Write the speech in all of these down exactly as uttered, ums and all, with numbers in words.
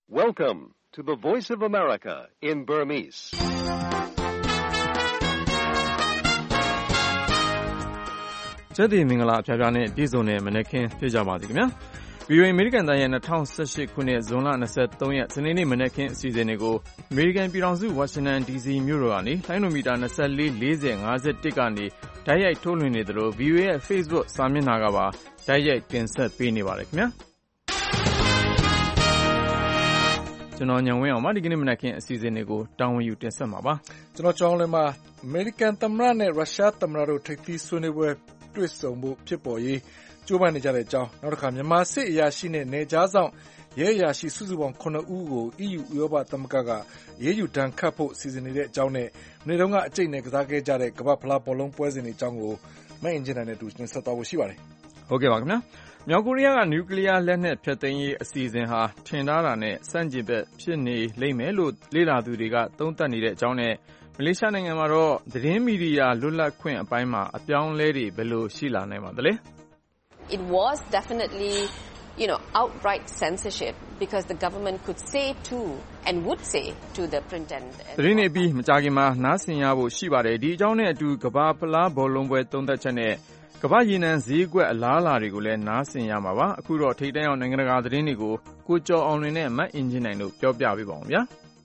Welcome to the Voice of America in Burmese. Jadi mingala pyapyane piso ne manekin phya ba thi kya. V O A American တိုင်းရဲ့၂၀၁၈ခုနှစ်ဇွန်လ၂၃ရက်စနေနေ့မနက်ခင်းအစီအစဉ်တွေကို American ပြည်ထောင်စု Washington D C မြို့တော်ကနေလိုင်းနိုမီတာ၂၄ ၄၀ ၅၁ကနေတိုက်ရိုက်ထုတ်လွှင့်နေသလို V O A ရဲ့ Facebook စာမျက်နှာကပါတိုက်ရိုက်တင်ဆက်ပေးနေပါတယ်ခင်ဗျာကျွန်တော်ညံဝင်းအောင်ပါဒီကနေ့မနက်ခင်းအစီအစဉ်တွေကိုတာဝန်ယူတင်ဆက်မှာပါကျွန်တော်ကြောင်းလဲမှာ American သမ္မတနဲ့ Russia သမ္မတတို့ထိပ်သီးဆွေးနွေးပွဲတွေ့ဆုံမှုဖြစ်ပေါ်ရေးကျိုးပမ်းနေကြတဲ့အကြောင်းနောက်တစ်ခါမြန်မာစစ်အရာရှိနဲ့နေကြားဆောင်ရဲအရာရှိစုစုပေါင်းခုနှစ်ဦးကို E U ဥရောပသမဂ္ဂကရေးယူတန်းခတ်ဖို့စီစဉ်နေတဲ့အကြောင်းနဲ့မနေ့တုန်းကအကျိတ်နဲ့ကစားခဲ့ကြတဲ့ကမ္ဘာဖလားဘောလုံးပွဲစဉ်တွေအကြောင်းကိုမအင်ဂျင်နာနဲ့တူတင်ဆက်သွားဖို့ရှိပါတယ်ဟုတ်ကဲ့ပါခင်ဗျာမြောက်ကိုရီးယားကနျူကလ িয়ার လက်နက်ဖျက်သိမ်းရေးအစီအစဉ်ဟာထင်ထားတာနဲ့စန့်ကျင်ဘက်ဖြစ်နေလိမ့်မယ်လို့လေ့လာသူတွေကသုံးသပ်နေတဲ့အကြောင်းနဲ့မလေးရှားနိုင်ငံမှာတော့သတင်းမီဒီယာလွတ်လပ်ခွင့်အပိုင်းမှာအပြောင်းအလဲတွေဘယ်လိုရှိလာနိုင်ပါသလဲ It was definitely, you know, outright censorship because the government could say to and would say to the print and သတင်းတွေပြီးမကြခင်မှာနားဆင်ရဖို့ရှိပါတယ်ဒီအကြောင်းနဲ့အတူကမ္ဘာဖလားဘောလုံးပွဲသုံးသက်ချက်နဲ့ကမ္ဘာရေနံဈေးကွက်အလားအလာတွေကိုလည်းနားဆင်ရမှာပါအခုတော့ထိပ်တန်းအောင်နိုင်ငံတကာသတင်းတွေကိုကိုကျော်အောင်လွင်နဲ့မတ်အင်ဂျင်နိုင်တို့ပြောပြပေးပါအောင်ဗျာ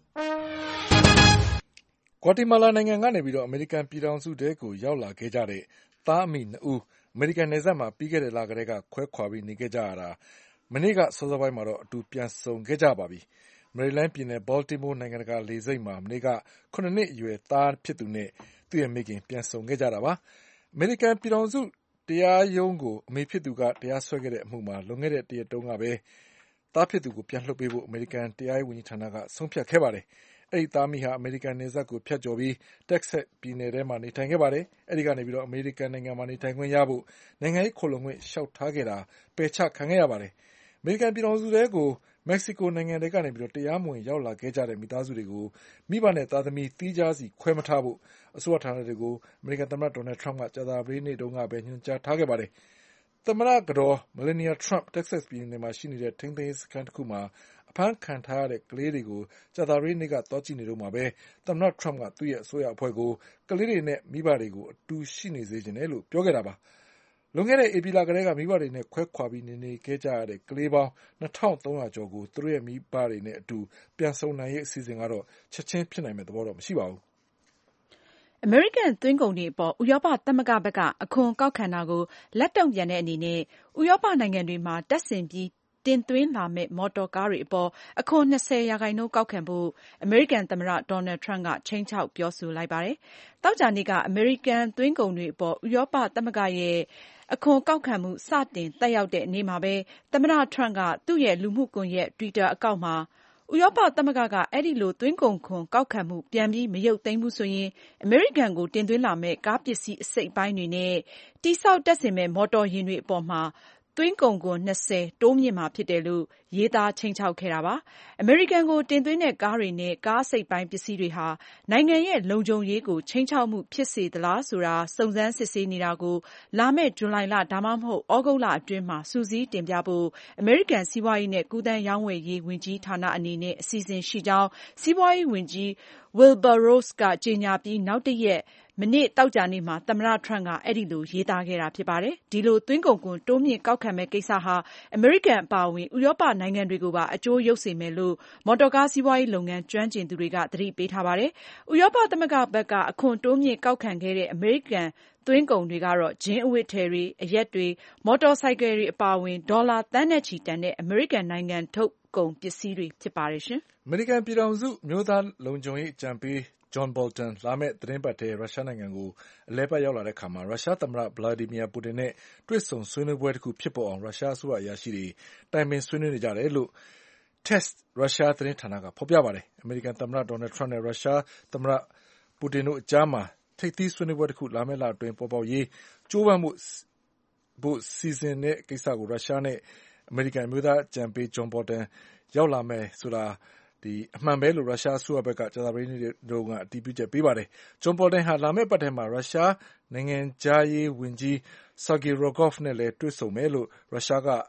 ဂွါတီမာလာနိုင်ငံကနေပြီးတော့အမေရိကန်ပြည်ထောင်စုတဲကိုရောက်လာခဲ့ကြတဲ့သားအမိနှစ်ဦးအမေရိကန်နယ်စပ်မှာပြီးခဲ့တဲ့လကတည်းကခွဲခွာပြီးနေခဲ့ကြရတာမနေ့ကစောစောပိုင်းမှာတော့အတူပြန်ဆုံခဲ့ကြပါပြီမေရီလန်းပြည်နယ်ဘော်တီမိုးနိုင်ငံတကာလေဆိပ်မှာမနေ့ကခုနှစ်နှစ်အရွယ်သားဖြစ်သူနဲ့သူ့ရဲ့မိခင်ပြန်ဆုံခဲ့ကြတာပါအမေရိကန်ပြည်ထောင်စုတရားရုံးကိုအမေဖြစ်သူကတရားစွဲခဲ့တဲ့အမှုမှာလွန်ခဲ့တဲ့တရက်တုန်းကပဲသားဖြစ်သူကိုပြန်လွှတ်ပေးဖို့အမေရိကန်တရားရေးဝန်ကြီးဌာနကဆုံးဖြတ်ခဲ့ပါတယ်အဲ့ဒီသားမိဟာအမေရိကန်နယ်စပ်ကိုဖြတ်ကျော်ပြီးတက်ဆက်ပြည်နယ်ထဲမှာနေထိုင်ခဲ့ပါတယ်အဲ့ဒီကနေပြီးတော့အမေရိကန်နိုင်ငံမှာနေထိုင်ခွင့်ရဖို့နိုင်ငံရေးခိုလှုံခွင့်လျှောက်ထားခဲ့တာပယ်ချခံခဲ့ရပါတယ်အမေရိကန်ပြည်ထောင်စုတဲကိုမက္ကဆီကိုနိုင်ငံတွေကနေပြီးတော့တရားမဝင်ရောက်လာခဲ့ကြတဲ့မိသားစုတွေကိုမိဘနဲ့သားသမီးတီးခြားစီခွဲမထားဖို့အစိုးရဌာနတွေကိုအမေရိကန်သမ္မတဒေါ်နယ်ထရမ့်ကကြာသပတေးနေ့တုန်းကပဲညွှန်ကြားထားခဲ့ပါတယ်သမ္မတကတော်မလီနီယာထရမ့်တက်ဆက်ပြည်နယ်မှာရှိနေတဲ့ထိန်းသိမ်းရေးစခန်းတစ်ခုမှာအဖမ်းခံထားရတဲ့ကလေးတွေကိုကြာသပတေးနေ့ကတောကြည့်နေတော့မှာပဲသမ္မတထရမ့်ကသူ့ရဲ့အစိုးရအဖွဲ့ကိုကလေးတွေနဲ့မိဘတွေကိုအတူရှိနေစေချင်တယ်လို့ပြောခဲ့တာပါလွန်ခဲ့တဲ့ဧပြီလကတည်းကမိဘတွေနဲ့ခွဲခွာပြီးနေနေခဲ့ကြရတဲ့ကလေးပေါင်းနှစ်ထောင်သုံးရာကျော်ကိုသူတို့ရဲ့မိဘတွေနဲ့အတူပြန်ဆုံနိုင်ရေးအစီအစဉ်ကတော့ချက်ချင်းဖြစ်နိုင်မယ့်သဘောတော့မရှိပါဘူးအမေရိကန်သွင်းကုန်တွေအပေါ်ဥရောပသမဂ္ဂဘက်ကအခွန်ကောက်ခံတာကိုလက်တုံ့ပြန်တဲ့အနေနဲ့ဥရောပနိုင်ငံတွေမှာတပ်ဆင်ပြီးတင်သွင်းလာမယ့်မော်တော်ကားတွေအပေါ်အခွန်၂၀ရာခိုင်နှုန်းကောက်ခံဖို့အမေရိကန်သမ္မတဒေါ်နယ်ထရမ့်ကခြိမ်းခြောက်ပြောဆိုလိုက်ပါတယ်။သောကြာနေ့ကအမေရိကန်သွင်းကုန်တွေအပေါ်ဥရောပသမဂ္ဂရဲ့အခွန်ကောက်ခံမှုစတင်သက်ရောက်တဲ့နေ့မှာပဲသမ္မတထရမ့်ကသူ့ရဲ့လူမှုကွန်ရက် Twitter အကောင့်မှာဥရောပသမဂ္ဂကအဲ့ဒီလိုသွင်းကုန်ခွန်ကောက်ခံမှုပြန်ပြီးမရုပ်သိမ်းဘူးဆိုရင်အမေရိကန်ကိုတင်သွင်းလာမယ့်ကားပစ္စည်းအစိတ်အပိုင်းတွေနဲ့တိစောက်တပ်ဆင်မဲ့မော်တော်ယာဉ်တွေအပေါ်မှာသွင်းကုန်ခွန်၂၀တိုးမြင့်မှာဖြစ်တယ်လို့ရေးသားခြိမ်းခြောက်ခဲ့တာပါ။အမေရိကန်ကိုတင်သွင်းတဲ့ကားတွေနဲ့ကားအစိတ်ပိုင်းပစ္စည်းတွေဟာနိုင်ငံရဲ့လုံခြုံရေးကိုခြိမ်းခြောက်မှုဖြစ်စေသလားဆိုတာစုံစမ်းစစ်ဆေးနေတာကိုလာမယ့်ဇူလိုင်လဒါမှမဟုတ်ဩဂုတ်လအတွင်းမှာစူးစီးတင်ပြဖို့အမေရိကန်စီးပွားရေးနဲ့ကူးသန်းရောင်းဝယ်ရေးဝန်ကြီးဌာနအနေနဲ့အစီအစဉ်ရှိကြောင်းစီးပွားရေးဝန်ကြီး Wilbur Ross ကကြေညာပြီးနောက်တရက်မနေ့သောကြာနေ့မှာသမ္မတထရမ့်ကအဲ့ဒီလိုရေးသားခဲ့တာဖြစ်ပါတယ်။ဒီလိုသွင်းကုန်ခွန်တိုးမြင့်ကောက်ခံမဲ့ကိစ္စဟာအမေရိကန်အပါအဝင်ဥရောပနိုင်ငံတွေကိုပါအကျိုးရုပ်စေမယ်လို့မော်တော်ကားစီးပွားရေးလုပ်ငန်းကျွမ်းကျင်သူတွေကသတိပေးထားပါတယ်။ဥရောပသမဂ္ဂဘက်ကအခွန်တိုးမြင့်ကောက်ခံခဲ့တဲ့အမေရိကန်သွင်းကုန်တွေကတော့ဂျင်းအဝတ်ထည်တွေအရက်တွေမော်တော်ဆိုင်ကယ်တွေအပါအဝင်ဒေါ်လာသန်းနဲ့ချီတန်တဲ့အမေရိကန်နိုင်ငံထုတ်ကုန်ပစ္စည်းတွေဖြစ်ပါတယ်ရှင်။အမေရိကန်ပြည်ထောင်စုမျိုးသားလုံခြုံရေးအကြံပေးဂျွန်ဘော်တန်လာမယ့်သတင်းပတ်ထဲရုရှားနိုင်ငံကိုအလဲပတ်ရောက်လာတဲ့အခါမှာရုရှားသမ္မတဗလာဒီမီယာပူတင်နဲ့တွေ့ဆုံဆွေးနွေးပွဲတစ်ခုဖြစ်ပေါ်အောင်ရုရှားအစိုးရအရာရှိတွေတိုင်ပင်ဆွေးနွေးနေကြတယ်လို့ Test ရုရှားသတင်းဌာနကဖော်ပြပါတယ်။အမေရိကန်သမ္မတဒေါ်နယ်ထရမ့်နဲ့ရုရှားသမ္မတပူတင်တို့အကြားမှာထိပ်သီးဆွေးနွေးပွဲတစ်ခုလာမယ့်လအတွင်းပေါ်ပေါက်ရေးကြိုးပမ်းမှုဖို့စီစဉ်တဲ့ကိစ္စကိုရုရှားနဲ့အမေရိကန်မျိုးသားအကြံပေးဂျွန်ဘော်တန်ရောက်လာမယ်ဆိုတာအမှန်ပဲလို့ရုရှားအစိုးရဘက်ကကြာသပတေးနေ့တုန်းကအတည်ပြုချက်ပေးပါတယ်။ဂျွန်ဘော်တန်ဟာလာမယ့်ပတ်ထဲမှာရုရှားနိုင်ငံခြားရေးဝန်ကြီး Sergei Rogov နဲ့လည်းတွေ့ဆုံမယ်လို့ရုရှားက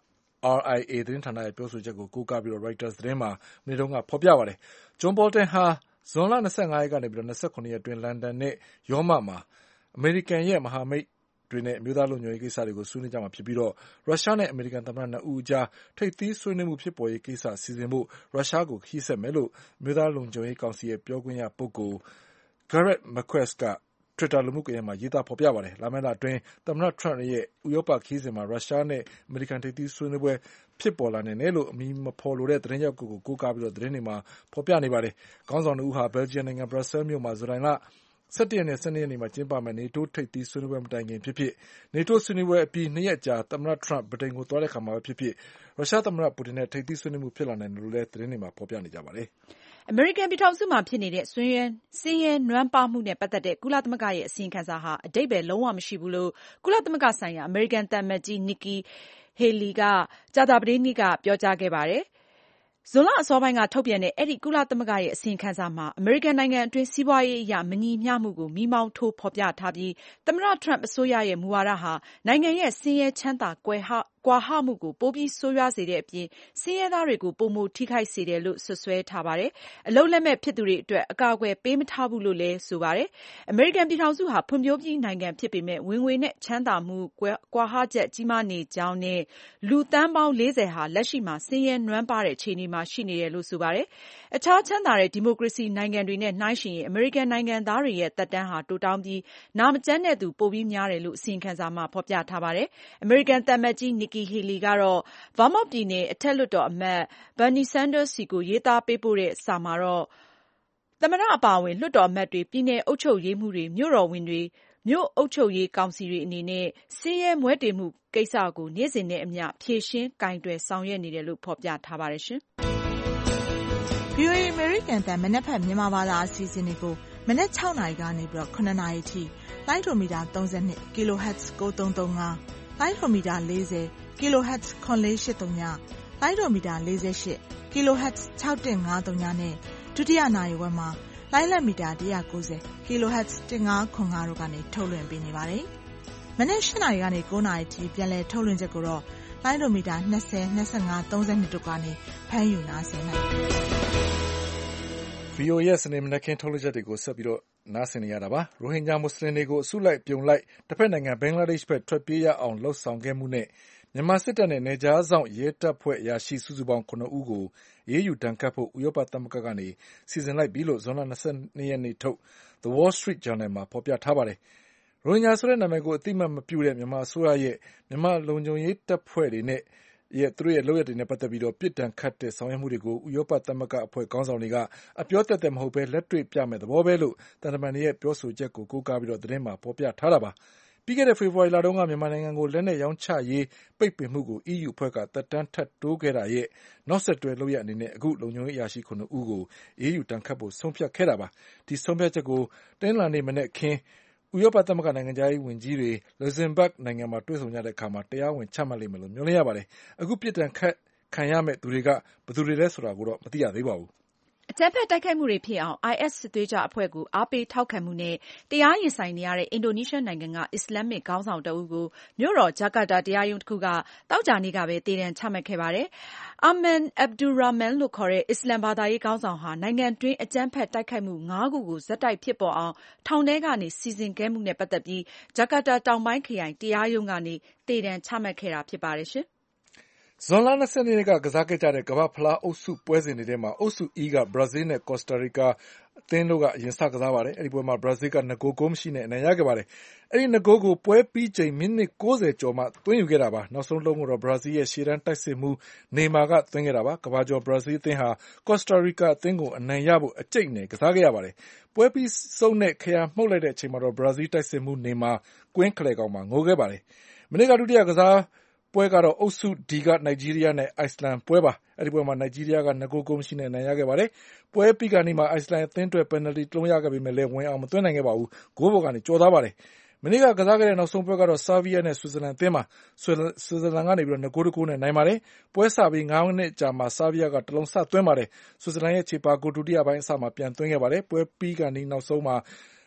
R I A သတင်းဌာနရဲ့ပြောဆိုချက်ကိုကိုးကားပြီး Reuters သတင်းမှာမနေ့တုန်းကဖော်ပြပါတယ်။ John Bolton ဟာဇွန်လ၂၅ရက်ကနေပြီးတော့၂၇ရက်အတွင်းလန်ဒန်နဲ့ရောမမှာအမေရိကန်ရဲ့မဟာမိတ်တွေနဲ့အမျိုးသားလုံခြုံရေးကိစ္စတွေကိုဆွေးနွေးကြမှာဖြစ်ပြီးတော့ရုရှားနဲ့အမေရိကန်သမ္မတနှစ်ဦးအကြားထိပ်သီးဆွေးနွေးမှုဖြစ်ပေါ်ရေးကိစ္စစီစဉ်ဖို့ရုရှားကိုခရီးဆက်မယ်လို့အမျိုးသားလုံခြုံရေးကောင်စီရဲ့ပြောခွင့်ရပုဂ္ဂိုလ် Gareth McChrys ကTwitter လူမှုကွန်ရက်မှာရေးသားဖော်ပြပါတယ်။လာမယ့်လအတွင်းသမ္မတ Trump ရဲ့ဥရောပခရီးစဉ်မှာရုရှားနဲ့အမေရိကန်ထိပ်သီးဆွေးနွေးပွဲဖြစ်ပေါ်လာနိုင်တယ်လို့အမည်မဖော်လိုတဲ့သတင်းရပ်ကွက်ကိုကိုးကားပြီးသတင်းတွေမှာဖော်ပြနေပါတယ်။ခေါင်းဆောင်နှစ်ဦးဟာ Belgium နိုင်ငံ Brussels မြို့မှာဇူလိုင်လ၁၁ရက်နဲ့၁၂ရက်နေ့မှာကျင်းပမယ့် NATO ထိပ်သီးဆွေးနွေးပွဲမတိုင်ခင်ဖြစ်ဖြစ် NATO ဆွေးနွေးပွဲအပြီးနှစ်ရက်ကြာသမ္မတ Trump ဗြိတိန်ကိုသွားတဲ့အခါမှာဖြစ်ဖြစ်ရုရှားသမ္မတပူတင်နဲ့ထိပ်သီးဆွေးနွေးမှုဖြစ်လာနိုင်တယ်လို့လည်းသတင်းတွေမှာဖော်ပြနေကြပါတယ်။အမေရိကန်ပြည်ထောင်စုမှာဖြစ်နေတဲ့ဆင်းရဲနွမ်းပါးမှုနဲ့ပတ်သက်တဲ့ကုလသမဂ္ဂရဲ့အစီရင်ခံစာဟာအဓိပ္ပါယ်လုံးဝမရှိဘူးလို့ကုလသမဂ္ဂဆိုင်ရာအမေရိကန်သံအမတ်ကြီး Nikki Haley ကကြာသပတေးနေ့ကပြောကြားခဲ့ပါတယ်။ဇွန်လအစောပိုင်းကထုတ်ပြန်တဲ့အဲဒီကုလသမဂ္ဂရဲ့အစီရင်ခံစာမှာအမေရိကန်နိုင်ငံအတွင်းစီးပွားရေးအရမညီမျှမှုကိုမီးမောင်းထိုးဖော်ပြထားပြီးသမ္မတ Trump အစိုးရရဲ့မူဝါဒဟာနိုင်ငံရဲ့ဆင်းရဲချမ်းသာကွယ်ဟကွာဟမှုကိုပိုပြီးဆိုးရွားစေတဲ့အပြင်ဆင်းရဲသားတွေကိုပိုမိုထိခိုက်စေတယ်လို့စွပ်စွဲထားပါတယ်။အလုပ်လက်မဲ့ဖြစ်သူတွေအတွက်အကာအကွယ်ပေးမထားဘူးလို့လည်းဆိုပါတယ်။အမေရိကန်ပြည်ထောင်စုဟာဖွံ့ဖြိုးပြီးနိုင်ငံဖြစ်ပေမဲ့ဝင်ငွေနဲ့ချမ်းသာမှုကွာဟချက်ကြီးမားနေကြောင်းနဲ့လူသန်းပေါင်းလေးဆယ်ဟာလက်ရှိမှာဆင်းရဲနွမ်းပါးတဲ့အခြေအနေမှာရှိနေတယ်လို့ဆိုပါတယ်။အခြားချမ်းသာတဲ့ဒီမိုကရေစီနိုင်ငံတွေနဲ့နှိုင်းယှဉ်ရင်အမေရိကန်နိုင်ငံသားတွေရဲ့သက်တမ်းဟာတိုတောင်းပြီးနာမကျန်းတဲ့သူပိုပြီးများတယ်လို့အစီရင်ခံစာမှာဖော်ပြထားပါတယ်။အမေရိကန်သံအမတ်ကြီး Nikki Haley ကတော့Vermont ပြည်နယ်အထက်လွှတ်တော်အမတ် Bernie Sanders ဆီကိုရေးသားပေးပို့တဲ့စာမှာတော့သမ္မတအပါအဝင်လွှတ်တော်အမတ်တွေပြည်နယ်အုပ်ချုပ်ရေးမှူးတွေမြို့တော်ဝန်တွေမြို့အုပ်ချုပ်ရေးကောင်စီတွေအနေနဲ့ဆင်းရဲမွဲတေမှုကိစ္စကိုနေ့စဉ်နဲ့အမျှဖြေရှင်းကိုင်တွယ်ဆောင်ရွက်နေတယ်လို့ဖော်ပြထားပါတယ်ရှင်။ V O A အမေရိကန်တန်မနက်ဖြန်မြန်မာဘာသာအစီအစဉ်တွေကိုမနက်၆နာရီကနေပြီးတော့၇နာရီထိလိုင်းဒိုမီတာ၃၂ kilohertz ၉၃၃၅လိုင်းဒိုမီတာ၄၀ kilohertz ခွန်လေး၈၃ညလိုင်းဒိုမီတာ၄၈ kilohertz ၆၁၅၃နဲ့ဒုတိယနာရီဝက်မှာလိုင်းလက်မီတာ၁၉၀ kilohertz ၁၅ခွန်၅တို့ကနေထုတ်လွှင့်ပေးနေပါတယ်။မနက်၈နာရီကနေ၉နာရီထိပြန်လည်ထုတ်လွှင့်ချက်ကိုတော့လိုင်းဒိုမီတာ၂၀ ၂၅ ၃၂တို့ကနေဖမ်းယူနားဆင်နိုင်ပါတယ်။ V O A ရဲ့စနေမနက်ခင်းထုတ်လွှင့်ချက်တွေကိုဆက်ပြီးတော့နားဆင်နေရတာပါ။ရိုဟင်ဂျာမွတ်စလင်တွေကိုအစုလိုက်ပြုံလိုက်တစ်ဖက်နိုင်ငံဘင်္ဂလားဒေ့ရှ်ဘက်ထွက်ပြေးရအောင်လှုပ်ဆောင်ခဲ့မှုနဲ့မြန်မာစစ်တပ်နဲ့နယ်ခြားစောင့်ရဲတပ်ဖွဲ့အရာရှိစုစုပေါင်း၇ဦးကိုအရေးယူဒဏ်ခတ်ဖို့ဥရောပသမဂ္ဂကနေစီစဉ်လိုက်ပြီလို့ဇွန်လ၂၂ရက်နေ့ထုတ် The Wall Street Journal မှာဖော်ပြထားပါတယ်။ရိုဟင်ဂျာဆိုတဲ့နာမည်ကိုအသိအမှတ်မပြုတဲ့မြန်မာအစိုးရရဲ့မြန်မာလုံခြုံရေးတပ်ဖွဲ့တွေနဲ့ရဲ့သူတို့ရဲ့လုပ်ရက်တွေနဲ့ပတ်သက်ပြီးတော့ပြစ်ဒဏ်ခတ်တဲ့ဆောင်ရွက်မှုတွေကိုဥရောပသမဂ္ဂအဖွဲ့ခေါင်းဆောင်တွေကအပြောသက်သက်မဟုတ်ဘဲလက်တွေ့ပြမဲ့သဘောပဲလို့တန်တမန်တွေရဲ့ပြောဆိုချက်ကိုကိုးကားပြီးတော့သတင်းမှာဖော်ပြထားတာပါ။ပြီးခဲ့တဲ့ဖေဖော်ဝါရီလတုန်းကမြန်မာနိုင်ငံကိုလက်နက်ရောင်းချရေးပိတ်ပင်မှုကို E U အဖွဲ့ကသက်တမ်းထပ်တိုးခဲ့တာရဲ့နောက်ဆက်တွဲလုပ်ရအနေနဲ့အခုလုံခြုံရေးအရာရှိ၇ဦးကိုအရေးယူဒဏ်ခတ်ဖို့ဆုံးဖြတ်ခဲ့တာပါ။ဒီဆုံးဖြတ်ချက်ကိုတင်းလာနေမနဲ့ခင်းဥရောပသမဂ္ဂနိုင်ငံသားရေးဝန်ကြီးတွေလူဇင်ဘတ်နိုင်ငံမှာတွေ့ဆုံကြတဲ့အခါမှာတရားဝင်ချမှတ်လိမ့်မယ်လို့မျှော်လင့်ရပါတယ်။အခုပြစ်ဒဏ်ခတ်ခံရမဲ့သူတွေကဘယ်သူတွေလဲဆိုတာကိုတော့မသိရသေးပါဘူး။အကြမ်းဖက်တိုက်ခိုက်မှုတွေဖြစ်အောင် I S စစ်သွေးကြွအဖွဲ့ကိုအားပေးထောက်ခံမှုနဲ့တရားရင်ဆိုင်နေရတဲ့အင်ဒိုနီးရှားနိုင်ငံကအစ္စလာမ်မစ်ခေါင်းဆောင်တဦးကိုမြို့တော်ဂျကာတာတရားရုံးတခုကသောကြာနေ့ကပဲသေဒဏ်ချမှတ်ခဲ့ပါတယ်။ Aman Abdurrahman လို့ခေါ်တဲ့အစ္စလာမ်ဘာသာရေးခေါင်းဆောင်ဟာနိုင်ငံတွင်းအကြမ်းဖက်တိုက်ခိုက်မှုငါးခုကိုဆက်တိုက်ဖြစ်ပေါ်အောင်ထောင်ထဲကနေစီစဉ်ခဲ့မှုနဲ့ပတ်သက်ပြီးဂျကာတာတောင်ပိုင်းခရိုင်တရားရုံးကနေသေဒဏ်ချမှတ်ခဲ့တာဖြစ်ပါတယ်ရှင်။ဇွန်လ၂၂ရက်နေ့ကကစားခဲ့ကြတဲ့ကမ္ဘာ့ဖလားအုပ်စုပွဲစဉ်တွေထဲမှာအုပ်စု E ကဘရာဇီးနဲ့ကော်စတာရီကာအသင်းတို့ကအရင်စကစားပါတယ်။အဲဒီပွဲမှာဘရာဇီးက၂ဂိုးဂိုးမရှိနဲ့အနိုင်ရခဲ့ပါတယ်။အဲဒီ၂ဂိုးကိုပွဲပြီးချိန်မိနစ်၉၀ကျော်မှသွင်းယူခဲ့တာပါ။နောက်ဆုံးလုံးကိုတော့ဘရာဇီးရဲ့ရှေ့တန်းတိုက်စစ်မှူးနေမာကသွင်းခဲ့တာပါ။ကမ္ဘာကျော်ဘရာဇီးအသင်းဟာကော်စတာရီကာအသင်းကိုအနိုင်ရဖို့အကြိတ်နဲ့ကစားခဲ့ရပါတယ်။ပွဲပြီးဆုံးတဲ့ခရာမှုတ်လိုက်တဲ့အချိန်မှာတော့ဘရာဇီးတိုက်စစ်မှူးနေမာကွင်းခလယ်ကောင်မှာငိုခဲ့ပါတယ်။မနေ့ကဒုတိယကစားပွဲကတော့အုပ်စု D ကနိုင်ဂျီးရီးယားနဲ့အိုက်စလန်ပွဲပါ။အဲဒီပွဲမှာနိုင်ဂျီးရီးယားက၂ဂိုးဂိုးမရှိနဲ့အနိုင်ရခဲ့ပါတယ်။ပွဲပြီးကနေ့မှာအိုက်စလန်အသင်းအတွက်ပယ်နယ်တီတစ်လုံးရခဲ့ပေမဲ့လည်းဝင်အောင်မသွင်းနိုင်ခဲ့ပါဘူး။ဂိုးပေါ်ကနေကျော်သွားပါတယ်။မနေ့ကကစားခဲ့တဲ့နောက်ဆုံးပွဲကတော့ဆာဗီးယားနဲ့ဆွစ်ဇာလန်အသင်းပါ။ဆွစ်ဇာလန်ကနေပြီးတော့၂ဂိုးတစ်ဂိုးနဲ့နိုင်ပါတယ်။ပွဲစပြီး၅မိနစ်ကြာမှာဆာဗီးယားကတစ်လုံးစသွင်းပါတယ်။ဆွစ်ဇာလန်ရဲ့ခြေပါဂိုးဒုတိယပိုင်းအစမှာပြန်သွင်းခဲ့ပါတယ်။ပွဲပြီးကနေ့နောက်ဆုံးမှာ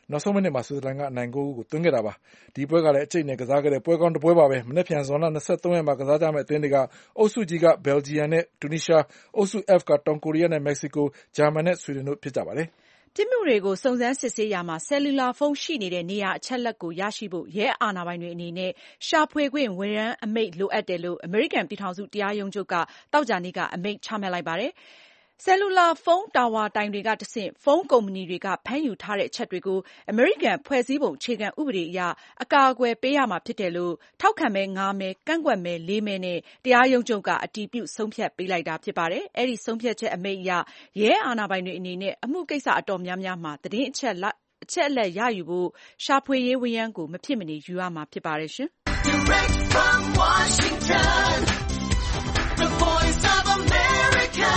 နောက်ဆုံးမိနစ်မှာဆွစ်ဇာလန်ကအနိုင်ကိုသွင်းခဲ့တာပါဒီပွဲကလည်းအကျိတ်နဲ့ကစားခဲ့တဲ့ပွဲကောင်းတစ်ပွဲပါပဲမနေ့ပြန်ဇွန်လ၂၃ရက်မှာကစားကြမယ့်အသင်းတွေကအုပ်စုကြီးကဘယ်လ်ဂျီယံနဲ့တူနီးရှားအုပ်စု F ကတောင်ကိုရီးယားနဲ့မက္ကဆီကိုဂျာမန်နဲ့ဆွီဒင်တို့ဖြစ်ကြပါတယ်ပြစ်မှုတွေကိုစုံစမ်းစစ်ဆေးရာမှာဆယ်လူလာဖုန်းရှိနေတဲ့နေရာအချက်လက်ကိုရရှိဖို့ရဲအာဏာပိုင်တွေအနေနဲ့ရှာဖွေခွင့်ဝရမ်းအမိန့်လိုအပ်တယ်လို့အမေရိကန်ပြည်ထောင်စုတရားရုံးချုပ်ကသောကြာနေ့ကအမိန့်ချမှတ်လိုက်ပါတယ်။ဆယ်လူလာဖုန်းတာဝါတိုင်တွေကတဆင့်ဖုန်းကုမ္ပဏီတွေကဖမ်းယူထားတဲ့အချက်တွေကိုအမေရိကန်ဖွဲ့စည်းပုံအခြေခံဥပဒေအရအကာအကွယ်ပေးရမှာဖြစ်တယ်လို့ထောက်ခံမဲ၅မဲကန့်ကွက်မဲ၄မဲနဲ့တရားရုံးချုပ်ကအတည်ပြုဆုံးဖြတ်ပေးလိုက်တာဖြစ်ပါတယ်။အဲဒီဆုံးဖြတ်ချက်အမိန့်အရရဲအာဏာပိုင်တွေအနေနဲ့အမှုကိစ္စအတော်များများမှာသတင်းအချက်လက်အချက်အလက်ရယူဖို့ရှာဖွေရေးဝရမ်းကိုမဖြစ်မနေယူရမှာဖြစ်ပါတယ်ရှင်။ Direct from Washington, the Voice of America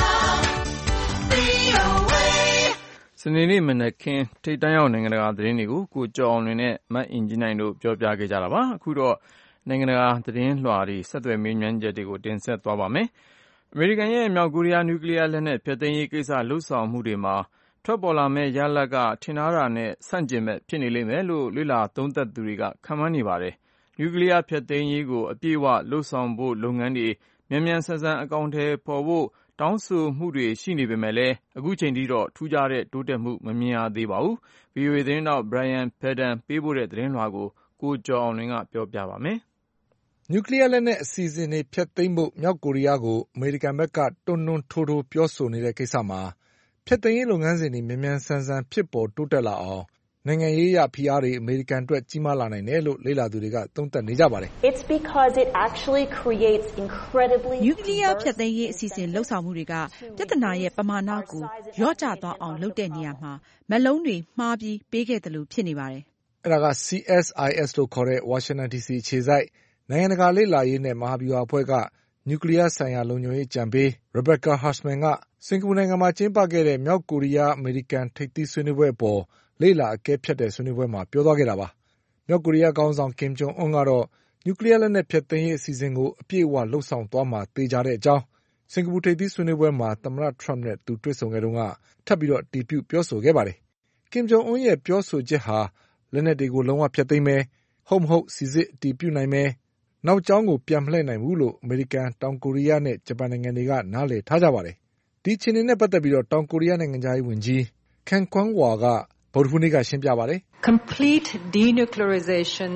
စနေနေ့မနက်ခင်းထိပ်တန်းရောက်နိုင်ငံတကာသတင်းတွေကိုကိုကျော်အောင်လွင်နဲ့မအင်ဂျီနိုင်တို့ပြောပြခဲ့ကြတာပါအခုတော့နိုင်ငံတကာသတင်းလွှာတွေဆက်သွယ်မေးမြန်းချက်တွေကိုတင်ဆက်သွားပါမယ်အမေရိကန်ရဲ့မြောက်ကိုရီးယားနျူကလ িয়ার လက်နက်ဖျက်သိမ်းရေးကိစ္စလှုပ်ဆောင်မှုတွေမှာထွက်ပေါ်လာမဲ့ရလဒ်ကထင်ထားတာနဲ့ဆန့်ကျင်ဘက်ဖြစ်နေလိမ့်မယ်လို့လေ့လာသုံးသပ်သူတွေကခန့်မှန်းနေပါတယ်နျူကလ িয়ার ဖျက်သိမ်းရေးကိုအပြည့်အဝလှုပ်ဆောင်ဖို့လုပ်ငန်းတွေမြန်မြန်ဆန်ဆန်အကောင်အထည်ဖော်ဖို့တောင်းဆိုမှုတွေရှိနေပေမဲ့လည်းအခုချိန်ထိတော့ထူးခြားတဲ့တိုးတက်မှုမမြင်ရသေးပါဘူး။ ဗွီအိုအေသတင်းထောက် Brian Padden ပေးပို့တဲ့သတင်းလွှာကိုကိုကျော်အောင်လွင်ကပြောပြပါမယ်။နျူကလ িয়ার လက်နက်အစီအစဉ်တွေဖျက်သိမ်းဖို့မြောက်ကိုရီးယားကိုအမေရိကန်ဘက်ကတွန်းတွန်းထိုးထိုးပြောဆိုနေတဲ့ကိစ္စမှာဖျက်သိမ်းရေးလုပ်ငန်းစဉ်တွေမြန်မြန်ဆန်ဆန်ဖြစ်ပေါ်တိုးတက်လာအောင်နိုင်ငံရေးအရဖိအားတွေအမေရိကန်အတွက်ကြီးမားလာနိုင်တယ်လို့လေ့လာသူတွေကသုံးသပ်နေကြပါတယ်။ It's because it actually creates incredibly နျူကလ িয়ার ဖျက်သိမ်းရေးအစီအစဉ်လှုပ်ဆောင်မှုတွေကပြဿနာရဲ့ပမာဏကိုလျော့ကျသွားအောင်လုပ်တဲ့နေရာမှာမက်လုံးတွေမှားပြီးပေးခဲ့တယ်လို့ဖြစ်နေပါတယ်။အဲဒါက C S I S လို့ခေါ်တဲ့ Washington D C အခြေစိုက်နိုင်ငံတကာလေ့လာရေးနဲ့မဟာဗျူဟာအဖွဲ့ကနျူကလ িয়ার ဆိုင်ရာလုံခြုံရေးအကြံပေး Rebecca Harshman ကစင်ကာပူနိုင်ငံမှာကျင်းပခဲ့တဲ့မြောက်ကိုရီးယားအမေရိကန်ထိပ်သီးဆွေးနွေးပွဲအပေါ်လေ့လာအကဲဖြတ်တဲ့ဆွေးနွေးပွဲမှာပြောသွားခဲ့တာပါ။မြောက်ကိုရီးယားခေါင်းဆောင်ကင်ဂျုံအွန်းကတော့နျူကလ িয়ার လက်နက်ဖျက်သိမ်းရေးအစီအစဉ်ကိုအပြည့်အဝလှုပ်ဆောင်သွားမှာသေချာတဲ့အကြောင်းစင်ကာပူထိပ်သီးဆွေးနွေးပွဲမှာသမ္မတထရမ့်နဲ့သူတွေ့ဆုံခဲ့တုန်းကထပ်ပြီးအတည်ပြုပြောဆိုခဲ့ပါတယ်။ကင်ဂျုံအွန်းရဲ့ပြောဆိုချက်ဟာလက်နက်တွေကိုလုံးဝဖျက်သိမ်းမယ်ဟုတ်မဟုတ်စီစစ်အတည်ပြုနိုင်မယ်နောက်ကြောင်းကိုပြန်မလှည့်နိုင်ဘူးလို့အမေရိကန်တောင်ကိုရီးယားနဲ့ဂျပန်နိုင်ငံတွေကနားလည်ထားကြပါတယ်။ဒီအခြေအနေနဲ့ပတ်သက်ပြီးတောင်ကိုရီးယားနိုင်ငံခြားရေးဝန်ကြီးခန်ကွန်းဝါကဗုဒ္ဓဟူးနေ့ကရှင်းပြပါတယ်။ Complete denuclearization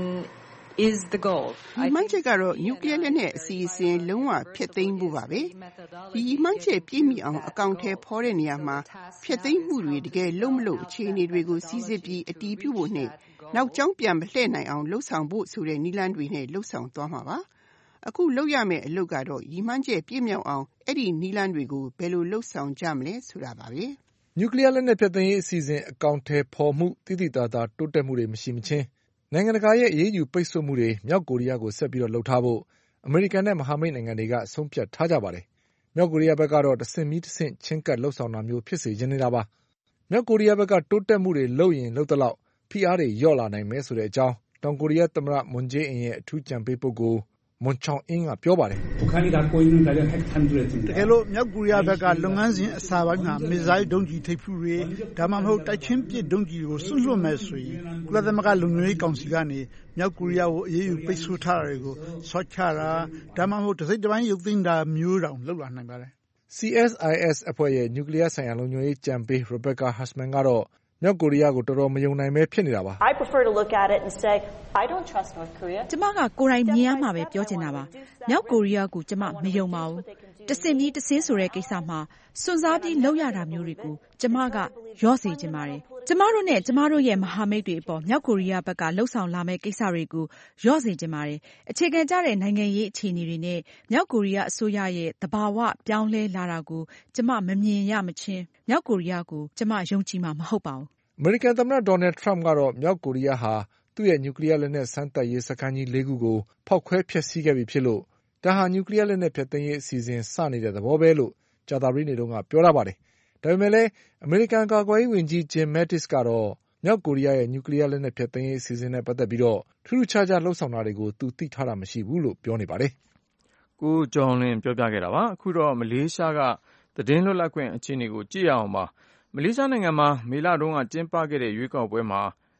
is the goal. ဒီမှန်းချက်ကတော့နျူကလ িয়ার လက်နက်အစီအစဉ်လုံးဝဖျက်သိမ်းဖို့ပါပဲ။ဒီမှန်းချက်ပြည့်မီအောင်အကောင့်ထဲဖော်တဲ့နေရာမှာဖျက်သိမ်းမှုတွေတကယ်လုံးမလို့အခြေအနေတွေကိုစီစစ်ပြီးအတည်ပြုဖို့နဲ့နောက်ကျောင်းပြန်မလှည့်နိုင်အောင်လှုပ်ဆောင်ဖို့ဆိုတဲ့နည်းလမ်းတွေနဲ့လှုပ်ဆောင်သွားမှာပါ။အခုလုပ်ရမယ့်အလုပ်ကတော့ဒီမှန်းချက်ပြည့်မြောက်အောင်အဲ့ဒီနည်းလမ်းတွေကိုဘယ်လိုလှုပ်ဆောင်ကြမလဲဆိုတာပါပဲ။နျူကလ িয়ার လက်နက်ဖျက်သိမ်းရေးအစီအစဉ်အကောင်အထည်ဖော်မှုသိသိသာသာတိုးတက်မှုတွေမရှိမချင်းနိုင်ငံတကာရဲ့အရေးယူပိတ်ဆို့မှုတွေမြောက်ကိုရီးယားကိုဆက်ပြီးလုပ်ထားဖို့အမေရိကန်နဲ့မဟာမိတ်နိုင်ငံတွေကဆုံးဖြတ်ထားကြပါတယ်။မြောက်ကိုရီးယားဘက်ကတော့တဆင့်ပြီးတဆင့်ချင်းကပ်လှုပ်ဆောင်တာမျိုးဖြစ်စေချင်နေတာပါ။မြောက်ကိုရီးယားဘက်ကတိုးတက်မှုတွေလုပ်ရင်လုပ်သလောက်ဖိအားတွေလျော့လာနိုင်မယ်ဆိုတဲ့အကြောင်းတောင်ကိုရီးယားသမ္မတမွန်ဂျေးအင်ရဲ့အထူးကြံပေးပုဂ္ဂိုလ်မွန်ချောင်အင်းကပြောပါတယ်။တကယ်လို့မြောက်ကိုရီးယားဘက်ကလုပ်ငန်းစဉ်အစပိုင်းမှာမစ်ဇိုင်းဒုံးကျည်ထိပ်ဖူးတွေဒါမှမဟုတ်တိုက်ချင်းပစ်ဒုံးကျည်ကိုစွန့်လွှတ်မယ်ဆိုရင်ကုလသမဂ္ဂလုံခြုံရေးကောင်စီကနေမြောက်ကိုရီးယားကိုအရေးယူပိတ်ဆို့ထားတာတွေကိုဆော့ချတာဒါမှမဟုတ်တစ်စိတ်တစ်ပိုင်းရုပ်သိမ်းတာမျိုးတောင်လုပ်လာနိုင်ပါတယ်။ C S I S အဖွဲ့ရဲ့နျူကလ িয়ার ဆိုင်ရာလုံခြုံရေးကြံပေး Rebecca Harshman ကတော့မြောက်ကိုရီးယားကိုတော်တော်မယုံနိုင်ပဲဖြစ်နေတာပါ။ I prefer to look at it and say I don't trust North Korea. ကျမကကိုယ်တိုင်မြင်ရမှာပဲပြောချင်တာပါ။မြောက်ကိုရီးယားကိုကျမမယုံပါဘူး။တဆင့်ပြီးတဆင့်ဆိုတဲ့ကိစ္စမှာစွန့်စားပြီးလုပ်ရတာမျိုးတွေကိုကျမကရော့စေချင်ပါတယ်။ကျမတို့နဲ့ကျမတို့ရဲ့မဟာမိတ်တွေအပေါ်မြောက်ကိုရီးယားဘက်ကလှုပ်ဆောင်လာမယ့်ကိစ္စတွေကိုရော့စေချင်ပါတယ်။အခြေခံကျတဲ့နိုင်ငံရေးအခြေအနေတွေနဲ့မြောက်ကိုရီးယားအစိုးရရဲ့သဘာဝပြောင်းလဲလာတာကိုကျမမမြင်ရမချင်းမြောက်ကိုရီးယားကိုကျမယုံကြည်မှာမဟုတ်ပါဘူး။အမေရိကန်သမ္မတဒေါ်နယ်ထရမ့်ကတော့မြောက်ကိုရီးယားဟာသူ့ရဲ့နျူကလ িয়ার လက်နက်စမ်းသပ်ရေးစခန်းကြီးလေးခုကိုဖောက်ခွဲဖျက်ဆီးခဲ့ပြီဖြစ်လို့ဒါဟာနျူကလ িয়ার လက်နက်ဖျက်သိမ်းရေးအစီအစဉ်စနေတဲ့သဘောပဲလို့ကြာသပတေးနေ့တုန်းကပြောထားပါတယ်။ဒါပေမဲ့လည်းအမေရိကန်ကာကွယ်ရေးဝန်ကြီးဂျင်မက်တစ်ကတော့မြောက်ကိုရီးယားရဲ့နျူကလ িয়ার လက်နက်ဖျက်သိမ်းရေးအစီအစဉ်နဲ့ပတ်သက်ပြီးတော့ထူးထူးခြားခြားလှုပ်ဆောင်တာတွေကိုသူသိထားတာမရှိဘူးလို့ပြောနေပါတယ်။ကိုကျော်လင်းပြောပြခဲ့တာပါ။အခုတော့မလေးရှားကသတင်းလွတ်လပ်ခွင့်အခြေအနေကိုကြည့်ရအောင်ပါ။မလေးရှားနိုင်ငံမှာမေလတုန်းကကျင်းပခဲ့တဲ့ရွေးကောက်ပွဲမှာ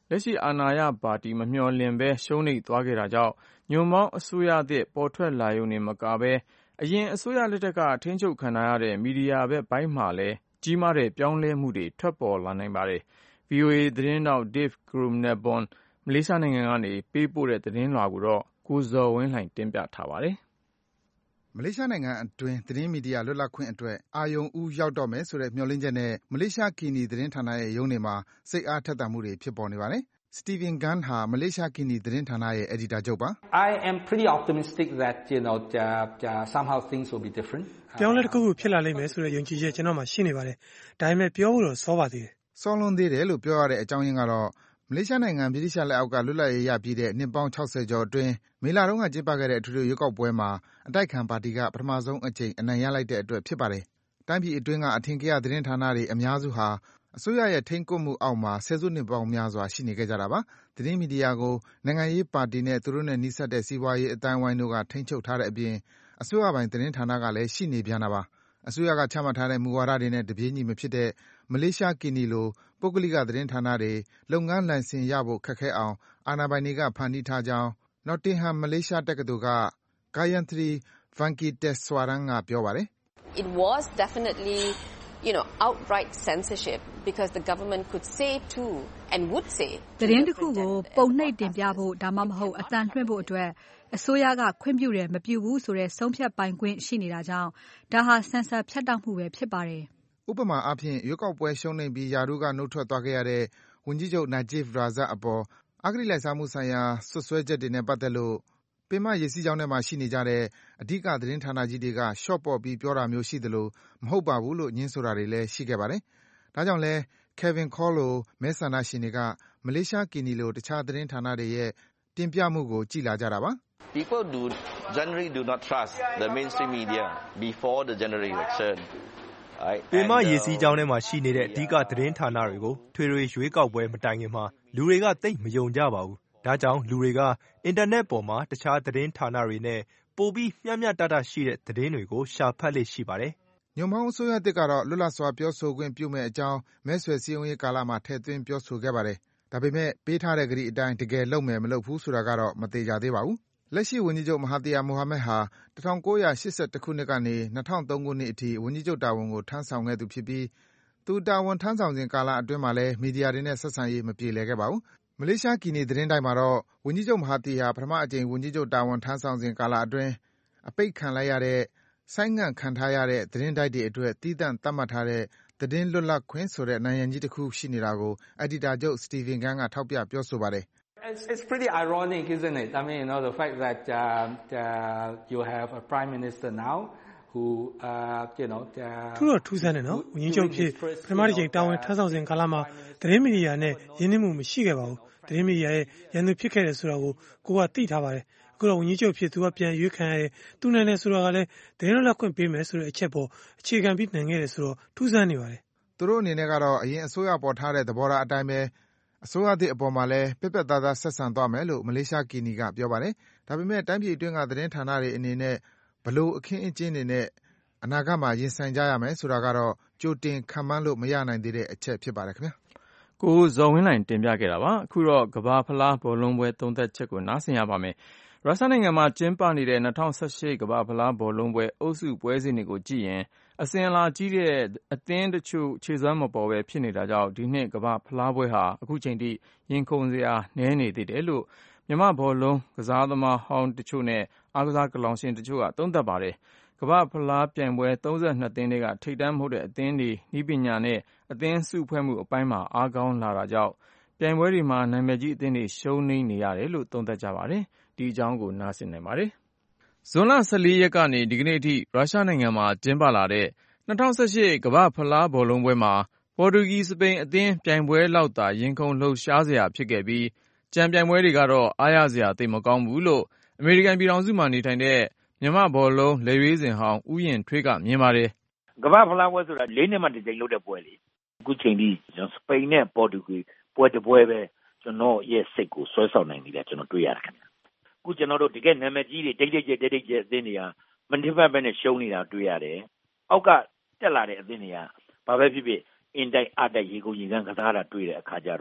လက်ရှိအာဏာရပါတီမမျှော်လင့်ဘဲရှုံးနိမ့်သွားခဲ့တာကြောင့်ညွန့်ပေါင်းအစိုးရသစ်ပေါ်ထွက်လာရုံနဲ့မကဘဲအရင်အစိုးရလက်ထက်ကထိန်းချုပ်ခံရတဲ့မီဒီယာဘက်ပိုင်းမှာလည်းကြီးမားတဲ့ပြောင်းလဲမှုတွေထွက်ပေါ်လာနိုင်ပါတယ်။ ဗွီအိုအေ သတင်းထောက် Dave Grunebaum မလေးရှားနိုင်ငံကနေပေးပို့တဲ့သတင်းလွှာကိုတော့ကိုဇော်ဝင်းလှိုင်တင်ပြထားပါတယ်။မလေးရှားနိုင်ငံအတွင်းသတင်းမီဒီယာလွတ်လပ်ခွင့်အတွက်အာရုံဦးရောက်တော့မယ်ဆိုတဲ့မျှော်လင့်ချက်နဲ့မလေးရှားကီနီသတင်းဌာနရဲ့ရုံးတွေမှာစိတ်အားထက်သန်မှုတွေဖြစ်ပေါ်နေပါတယ်။ Stephen Gunn ဟာမလေးရှားကီနီသတင်းဌာနရဲ့အယ်ဒီတာချုပ်ပါ။ I am pretty optimistic that you know uh, uh, somehow things will be different. ပြောင်းလဲတစ်ခုခုဖြစ်လာလိမ့်မယ်ဆိုတဲ့ယုံကြည်ချက်ကျွန်တော်မှာရှိနေပါတယ်။ဒါပေမဲ့ပြောဖို့တော့စောပါသေးတယ်။စောလွန်သေးတယ်လို့ပြောရတဲ့အကြောင်းရင်းကတော့မလေးရှားနိုင်ငံဗြိတိရှ်လက်အောက်ကလွတ်လပ်ရေးရပြီးတဲ့နှစ်ပေါင်း၆၀ကျော်အတွင်းမေလတုန်းကကျင်းပခဲ့တဲ့အထွေထွေရွေးကောက်ပွဲမှာအတိုက်ခံပါတီကပထမဆုံးအကြိမ်အနိုင်ရလိုက်တဲ့အတွက်ဖြစ်ပါတယ်။တိုင်းပြည်အတွင်းကအထင်ကရသတင်းဌာနတွေအများစုဟာအစိုးရရဲ့ထိန်းကွပ်မှုအောက်မှာဆယ်စုနှစ်ပေါင်းများစွာရှိနေခဲ့ကြတာပါ။သတင်းမီဒီယာကိုနိုင်ငံရေးပါတီနဲ့သူတို့နဲ့နှိစပ်တဲ့စီးပွားရေးအတိုင်းဝိုင်းတို့ကထိန်းချုပ်ထားတဲ့အပြင်အစိုးရပိုင်သတင်းဌာနကလည်းရှိနေပြန်တာပါ။အစိုးရကချမှတ်ထားတဲ့မူဝါဒတွေနဲ့တပြေးညီမဖြစ်တဲ့မလေးရှားကီနီလိုပုဂ္ဂလိကသတင်းဌာနတွေလုပ်ငန်းလိုင်စင်ရဖို့ခက်ခဲအောင်အာဏာပိုင်တွေကဖန်တီးထားကြောင်း Nottingham မလေးရှားတက္ကသိုလ်က Gayanthri Venkiteswaran ကပြောပါတယ်။ It was definitely you know outright censorship because the government could say to and would say သတင်းတစ်ခုကိုပုံနှိပ်တင်ပြဖို့ဒါမှမဟုတ်အသံလွှင့်ဖို့အတွက်အစိုးရကခွင့်ပြုတယ်မပြုဘူးဆိုတဲ့ဆုံးဖြတ်ပိုင်ခွင့်ရှိနေတာကြောင့်ဒါဟာဆင်ဆာဖြတ်တောက်မှုပဲဖြစ်ပါတယ်။ဥပမာအားဖြင့်ရွေးကောက်ပွဲရှုံးနိမ့်ပြီးယာရုကနှုတ်ထွက်သွားခဲ့ရတဲ့ဝန်ကြီးချုပ် Najib Razak အပေါ်အဂတိလိုက်စားမှုဆိုင်ရာစွပ်စွဲချက်တွေနဲ့ပတ်သက်လို့ပင်မရေစီးကြောင်းထဲမှာရှိနေကြတဲ့အဓိကသတင်းဌာနကြီးတွေကရှော့ပေါ့ပြီးပြောတာမျိုးရှိသလိုမဟုတ်ပါဘူးလို့ငြင်းဆိုတာတွေလည်းရှိခဲ့ပါတယ်။ဒါကြောင့်လဲ Kevin Call လိုမဲဆန္ဒရှင်တွေကမလေးရှားကီနီလိုတခြားသတင်းဌာနတွေရဲ့တင်ပြမှုကိုကြည့်လာကြတာပါ။ People do generally do not trust the mainstream media before the general election. ပင်မရေစီးကြောင်းထဲမှာရှိနေတဲ့အဓိကသတင်းဌာနတွေကိုထွေထွေရွေးကောက်ပွဲမတိုင်ခင်မှာလူတွေကသိပ်မယုံကြပါဘူး။ဒါကြောင့်လူတွေကအင်တာနက်ပေါ်မှာတခြားသတင်းဌာနတွေနဲ့ပိုပြီးမျှမျှတတရှိတဲ့သတင်းတွေကိုရှာဖတ်လေ့ရှိပါတယ်။ညွန့်ပေါင်းအစိုးရသစ်ကတော့လွတ်လပ်စွာပြောဆိုခွင့်ပြုမယ့်အကြောင်းမဲဆွယ်စည်းရုံးရေးကာလမှာထည့်သွင်းပြောဆိုခဲ့ပါတယ်။ဒါပေမဲ့ပေးထားတဲ့ကတိအတိုင်းတကယ်လုပ်မယ်မလုပ်ဘူးဆိုတာကတော့မသေချာသေးပါဘူး။လက်ရှိဝန်ကြီးချုပ် Mahathir Mohamad ဟာ၁၉၈၁ခုနှစ်ကနေ၂၀၀၃ခုနှစ်အထိဝန်ကြီးချုပ်တာဝန်ကိုထမ်းဆောင်ခဲ့သူဖြစ်ပြီးသူတာဝန်ထမ်းဆောင်စဉ်ကာလအတွင်းမှာလည်းမီဒီယာတွေနဲ့ဆက်ဆံရေးမပြေလည်ခဲ့ပါဘူး။မလေးရှားကီနီသတင်းတိုက်မှာတော့ဝန်ကြီးချုပ် Mahathir ဟာပထမအကြိမ်ဝန်ကြီးချုပ်တာဝန်ထမ်းဆောင်စဉ်ကာလအတွင်းအပိတ်ခံလိုက်ရတဲ့ဆိုင်းငံ့ခံထားရတဲ့သတင်းတိုက်တွေအတွက်သီးသန့်သတ်မှတ်ထားတဲ့သတင်းလွတ်လပ်ခွင့်ဆိုတဲ့နံရံကြီးတစ်ခုရှိနေတာကိုအယ်ဒီတာချုပ် Stephen Gunn ကထောက်ပြပြောဆိုပါတယ်။ It's, it's pretty ironic, isn't it? I mean, you know, the fact that uh, uh, you have a prime minister now who, uh, you know, ထူးတော့ထူးဆန်းတယ်နော်။ဝန်ကြီးချုပ်ဖြစ်ပထမတစ်ချိန်တာဝန်ထမ်းဆောင်စဉ်ကာလမှာသတင်းမီဒီယာနဲ့ရင်းနှီးမှုမရှိခဲ့ပါဘူး။သတင်းမီဒီယာရဲ့ရန်သူဖြစ်ခဲ့တယ်ဆိုတာကိုကိုကသိထားပါတယ်။အခုတော့ဝန်ကြီးချုပ်ဖြစ်သူကပြန်ရွေးခံရတယ်။သူနိုင်တယ်ဆိုတာကလည်းသတင်းလွတ်လပ်ခွင့်ပေးမယ်ဆိုတဲ့အချက်ပေါ်အခြေခံပြီးနိုင်ခဲ့တယ်ဆိုတော့ထူးဆန်းနေပါတယ်။သူတို့အနေနဲ့ကတော့အရင်အစိုးရပေါ်ထားတဲ့သဘောထားအတိုင်းပဲအစိုးရသစ်အပေါ်မှာလည်းပြတ်ပြတ်သားသားဆက်ဆံသွားမယ်လို့မလေးရှားကီနီကပြောပါတယ်။ဒါပေမဲ့တိုင်းပြည်အတွင်းကသတင်းဌာနတွေအနေနဲ့ဘလို့အခင်းအကျင်းတွေနဲ့အနာဂတ်မှာရင်ဆိုင်ကြရမယ်ဆိုတာကတော့ကြိုတင်ခန့်မှန်းလို့မရနိုင်သေးတဲ့အချက်ဖြစ်ပါတယ်ခင်ဗျာ။ကိုဇော်ဝင်းလှိုင်တင်ပြခဲ့တာပါ။အခုတော့ကမ္ဘာဖလားဘောလုံးပွဲသုံးသက်ချက်ကိုနားဆင်ရပါမယ်။ရုရှားနိုင်ငံမှာကျင်းပနေတဲ့၂၀၁၈ကမ္ဘာဖလားဘောလုံးပွဲအုပ်စုပွဲစဉ်တွေကိုကြည့်ရင်အစဉ်အလာကြီးတဲ့အသင်းတချို့ခြေစွမ်းမပေါ်ပဲဖြစ်နေတာကြောင့်ဒီနှစ်ကမ္ဘာဖလားပွဲဟာအခုချိန်ထိရင်ခုန်စရာနည်းနေသေးတယ်လို့မြန်မာဘောလုံးကစားသမားဟောင်းတချို့နဲ့အားကစားကလောင်ရှင်တချို့ကသုံးသပ်ပါတယ်။ကမ္ဘာဖလားပြိုင်ပွဲ၃၂သင်းတွေကထိပ်တန်းမဟုတ်တဲ့အသင်းတွေနည်းပညာနဲ့အသင်းစုဖွဲ့မှုအပိုင်းမှာအားကောင်းလာတာကြောင့်ပြိုင်ပွဲတွေမှာနာမည်ကြီးအသင်းတွေရှုံးနိမ့်နေရတယ်လို့သုံးသပ်ကြပါတယ်။ဒီအကြောင်းကိုနားဆင်နိုင်ပါတယ်။ဇွန်လ၁၄ရက်ကနေဒီကနေ့အထိရုရှားနိုင်ငံမှာကျင်းပလာတဲ့၂၀၁၈ကမ္ဘာဖလားဘောလုံးပွဲမှာပေါ်တူဂီစပိန်အသင်းပြိုင်ပွဲလောက်သာရင်ခုန်လှုပ်ရှားစရာဖြစ်ခဲ့ပြီးကြံပြိုင်ပွဲတွေကတော့အားရစရာသိပ်မကောင်းဘူးလို့အမေရိကန်ပြည်ထောင်စုမှာနေထိုင်တဲ့မြန်မာဘောလုံးလက်ရွေးစင်ဟောင်းဦးရင်ထွေးကမြင်ပါတယ်။ကမ္ဘာဖလားပွဲဆိုတာလေးနှစ်မှတစ်ကြိမ်လုပ်တဲ့ပွဲလေ။အခုချိန်ထိစပိန်နဲ့ပေါ်တူဂီပွဲတစ်ပွဲပဲကျွန်တော်ရဲ့စိတ်ကိုဆွဲဆောင်နိုင်နေတာကျွန်တော်တွေ့ရတယ်ခင်ဗျ။အခုကျွန်တော်တို့တကယ်နာမည်ကြီးတွေတိတ်တိတ်ကျတိတ်တိတ်ကျအသင်းတွေကမနစ်ဖက်ပဲနဲ့ရှုံးနေတာတွေ့ရတယ်။အောက်ကတက်လာတဲ့အသင်းတွေကဘာပဲဖြစ်ဖြစ်အင်တိုက်အတိုက်ရေကုန်ရေကန်းကစားတာတွေ့တဲ့အခါကျတော့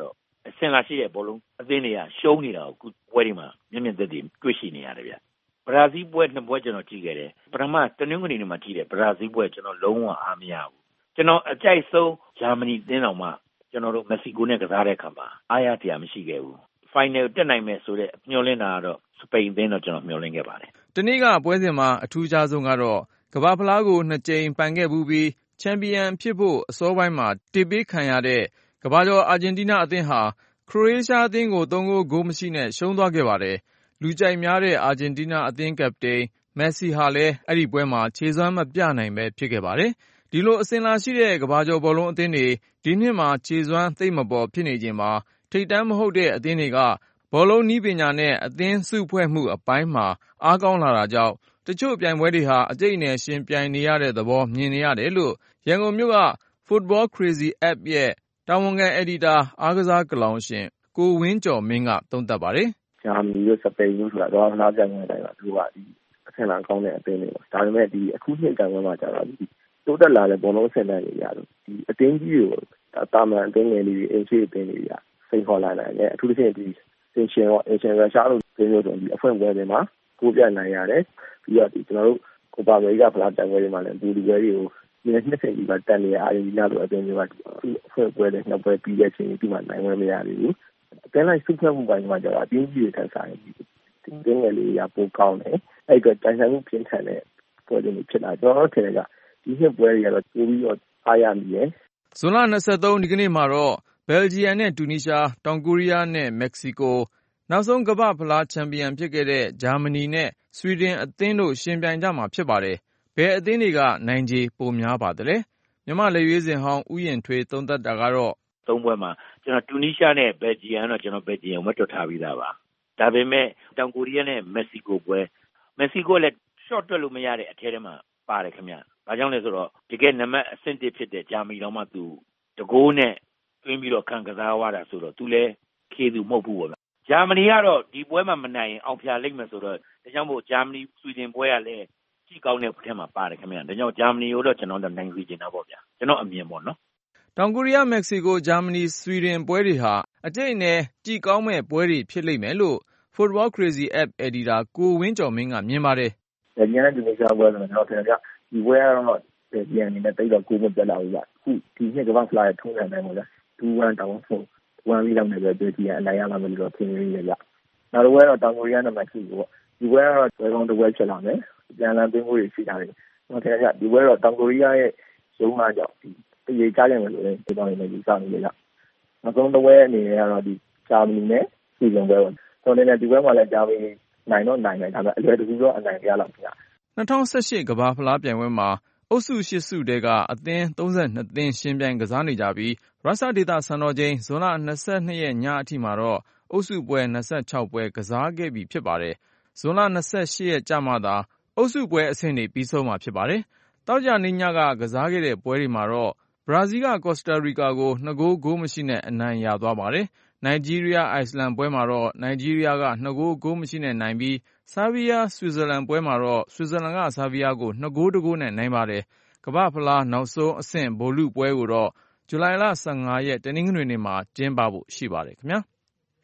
အစင်လာရှိတဲ့ဘောလုံးအသင်းတွေကရှုံးနေတာကိုပွဲတွေမှာမျက်မြင်သက်သေတွေ့ရှိနေရတယ်ဗျဘရာဇီးပွဲနှစ်ပွဲကျွန်တော်ကြည့်ခဲ့တယ်ပထမတနင်္ဂနွေနေ့မှာကြည့်တယ်ဘရာဇီးပွဲကျွန်တော်လုံးဝအားမရဘူးကျွန်တော်အကြိုက်ဆုံးဂျာမနီတင်းတော်မှာကျွန်တော်တို့မက္ကဆီကိုနဲ့ကစားတဲ့အခါမှာအားရတရားမရှိခဲ့ဘူးဖိုင်နယ်တက်နိုင်မယ်ဆိုတဲ့မျှော်လင့်တာကတော့စပိန်အသင်းတော့ကျွန်တော်မျှော်လင့်ခဲ့ပါတယ်တနေ့ကပွဲစဉ်မှာအထူးခြားဆုံးကတော့ကမ္ဘာဖလားကိုနှစ်ကြိမ်ပိုင်ခဲ့ဘူးပြီးချန်ပီယံဖြစ်ဖို့အစောပိုင်းမှာတစ်ပေးခံရတဲ့ကမ္ဘာကျော်အာဂျင်တီးနားအသင်းဟာခရိုအေးရှားအသင်းကိုသုံးဂိုးဂိုးမရှိနဲ့ရှုံးသွားခဲ့ပါတယ်လူကြိုက်များတဲ့အာဂျင်တီးနားအသင်းကပတိန်မက်ဆီဟာလည်းအဲ့ဒီပွဲမှာခြေစွမ်းမပြနိုင်ပဲဖြစ်ခဲ့ပါတယ်ဒီလိုအစဉ်လာရှိတဲ့ကမ္ဘာကျော်ဘောလုံးအသင်းတွေဒီနှစ်မှာခြေစွမ်းသိပ်မပေါ်ဖြစ်နေခြင်းမှာထိပ်တန်းမဟုတ်တဲ့အသင်းတွေကဘောလုံးနည်းပညာနဲ့အသင်းစုဖွဲ့မှုအပိုင်းမှာအားကောင်းလာတာကြောင့်တချို့ပြိုင်ပွဲတွေဟာအကျိတ်နဲ့ရှင်ပြိုင်နေရတဲ့သဘောမြင်နေရတယ်လို့ရန်ကုန်မြို့က Football Crazy App ရဲ့တာဝန်ခံအက်ဒီတာအားကစားကလောင်ရှင်ကိုဝင်းကျော်မင်းကသုံးသပ်ပါတယ်ဂျာမနီတို့စပိန်တို့ဆိုတာတော့နားကြိုင်နေတယ်သူကဒီအဆင့်လာကောင်းတဲ့အသင်းတွေပါဒါပေမဲ့ဒီအခုနှစ်ကံမှာကျတော့ဒီတိုးတက်လာတဲ့ဘောလုံးအဆင့်တန်းတွေရတယ်ဒီအသင်းကြီးကိုတာမန်အသင်းငယ်လေးတွေအင်ချီအသင်းတွေရစိတ်ခေါ်လာနိုင်တယ်အထူးသဖြင့်ဒီအင်ရှင်ရောအင်ရှင်ရုရှားတို့ဒီလိုဆိုဒီအဖွင့်ပွဲတွေမှာကိုပြနိုင်ရတယ်ပြီးတော့ဒီကျွန်တော်တို့ကိုပါအမေရိကဖလားတန်ပွဲတွေမှာလည်းဒီဒီပွဲတွေကိုဒီနှစ်ဆယ်ကြီးကတက်နေအာရင်ဒီနာတို့အသင်းတွေကဒီအဖွင့်ပွဲတွေနှစ်ပွဲပြီးတဲ့ချိန်ဒီမှာနိုင်ဝဲမရသေးဘူးအသင်းလိုက်စုဖွဲ့မှုပိုင်းမှာကျတော့အတင်းကြီးတွေထပ်ဆိုင်ဒီတင်းငယ်လေးရပိုကောင်းတယ်အဲ့ကတိုင်ဆိုင်မှုပြင်းထန်တဲ့ပွဲတွေဖြစ်လာကျွန်တော်ထင်တယ်ကဒီနှစ်ပွဲတွေကတော့ပိုပြီးတော့အားရမိတယ်ဇွန်လ၂၃ဒီကနေ့မှာတော့ဘယ်လ်ဂျီယံနဲ့တူနီးရှားတောင်ကိုရီးယားနဲ့မက္ကဆီကိုနောက်ဆုံးကမ္ဘာဖလားချန်ပီယံဖြစ်ခဲ့တဲ့ဂျာမနီနဲ့ဆွီဒင်အသင်းတို့ရှင်ပြိုင်ကြမှာဖြစ်ပါတယ်ဘယ်အသင်းတွေကနိုင်ခြေပိုများပါသလဲမြန်မာလက်ရွေးစင်ဟောင်းဥယျာဉ်ထွေးသုံးသက်တာကတော့သုံးပွဲမှာကျွန်တော်တူနီးရှားနဲ့ဘယ်လ်ဂျီယံတော့ကျွန်တော်ဘယ်လ်ဂျီယံဝတ်တွတ်ထားပြီးသားပါဒါပေမဲ့တောင်ကိုရီးယားနဲ့မက္ကဆီကိုပွဲမက္ကဆီကိုလည်း short တွက်လို့မရတဲ့အထဲထဲမှာပါတယ်ခင်ဗျ။ဘာကြောင့်လဲဆိုတော့တကယ်နံပါတ်အဆင့်တစ်ဖြစ်တဲ့ဂျာမနီတော့မှသူတကိုးနဲ့တွင်းပြီးတော့ခံကစားရတာဆိုတော့သူလည်းခေသူမဟုတ်ဘူးပေါ့ဗျ။ဂျာမနီကတော့ဒီပွဲမှာမနိုင်ရင်အောင်ဖြာလိမ့်မယ်ဆိုတော့ဒါကြောင့်မို့ဂျာမနီဆွီဒင်ပွဲကလည်းကြည့်ကောင်းတဲ့ထဲမှာပါတယ်ခင်ဗျ။ဒါကြောင့်ဂျာမနီကိုတော့ကျွန်တော်တို့နိုင်စီချင်တာပေါ့ဗျာ။ကျွန်တော်အမြင်ပေါ့နော်။တောင်ကိုရီးယားမက္ကဆီကိုဂျာမနီဆွီဒင်ပွဲတွေဟာအကျိတ်နဲ့ကြည့်ကောင်းမဲ့ပွဲတွေဖြစ်လိမ့်မယ်လို့ Football Crazy App Editor ကိုဝင်းကျော်မင်းကမြင်ပါတယ်။ဒီနေ့ဒီနေ့ကြောက်ပွဲဆိုတော့ကျွန်တော်ထင်တယ်ကဒီပွဲကတော့ဒီအနေနဲ့တိတ်တော့ကိုယ်မပြတ်လာဘူးဗျအခုဒီနှစ်ကမ္ဘာဖလားရဲ့ထုံးစံတိုင်းပေါ့ဗျtwo oneတောင်းဖို့one lead လောက်နေပဲပြည်ကြီးအနိုင်ရမှာမလို့တော့ထင်နေရဗျနောက်တစ်ပွဲတော့တောင်ကိုရီးယားနဲ့မက္ကဆီကိုပေါ့ဒီပွဲကတော့ဘယ်ကောင်တစ်ပွဲဖြစ်လာမယ်ပြန်လည်သွင်းဖို့ရှိတာလေကျွန်တော်ထင်တယ်ကဒီပွဲတော့တောင်ကိုရီးယားရဲ့ရုံးလာကြောင့်ဒီတရေချကြမယ်လို့လည်းဒီကောင်တွေလည်းယူဆနေကြနောက်ဆုံးတစ်ပွဲအနေနဲ့ကတော့ဒီဂျာမနီနဲ့စီဇန်ပွဲပေါ့ဆိုတော့လည်းဒီပွဲမှာလည်းဂျာမနီနိုင်တော့နိုင်တယ်ဒါပေမဲ့အလွယ်တကူတော့အနိုင်ရလောက်ဗျ၂၀၁၈ကမ္ဘာဖလားပြိုင်ပွဲမှာအုပ်စုရှစ်စုတဲကအသင်းသုံးဆယ့်နှစ်သင်းရှင်ပြိုင်ကစားနေကြပြီးရုရှားဒေသစံတော်ချိန်ဇွန်လ၂၂ရက်ညအထိမှာတော့အုပ်စုပွဲ၂၆ပွဲကစားခဲ့ပြီဖြစ်ပါတယ်။ဇွန်လ၂၈ရက်ကျမှသာအုပ်စုပွဲအဆင့်တွေပြီးဆုံးမှာဖြစ်ပါတယ်။တောက်ကြနေညကကစားခဲ့တဲ့ပွဲတွေမှာတော့ဘရာဇီးကကော့စတာရီကာကိုနှစ်ဂိုးဂိုးမရှိနဲ့အနိုင်ရသွားပါတယ်။နိုင်ဂျီးရီးယားအိုက်စလန်ပွဲမှာတော့နိုင်ဂျီးရီးယားကနှစ်ဂိုးဂိုးမရှိနဲ့နိုင်ပြီးဆာဗီးယားဆွစ်ဇာလန်ပွဲမှာတော့ဆွစ်ဇာလန်ကဆာဗီးယားကိုနှစ်ဂိုးတစ်ဂိုးနဲ့နိုင်ပါတယ်။ကမ္ဘာဖလားနောက်ဆုံးအဆင့်ဗိုလ်လုပွဲကိုတော့ဇူလိုင်လ၁၅ရက်တနင်္ဂနွေနေ့မှာကျင်းပဖို့ရှိပါတယ်ခင်ဗျာ။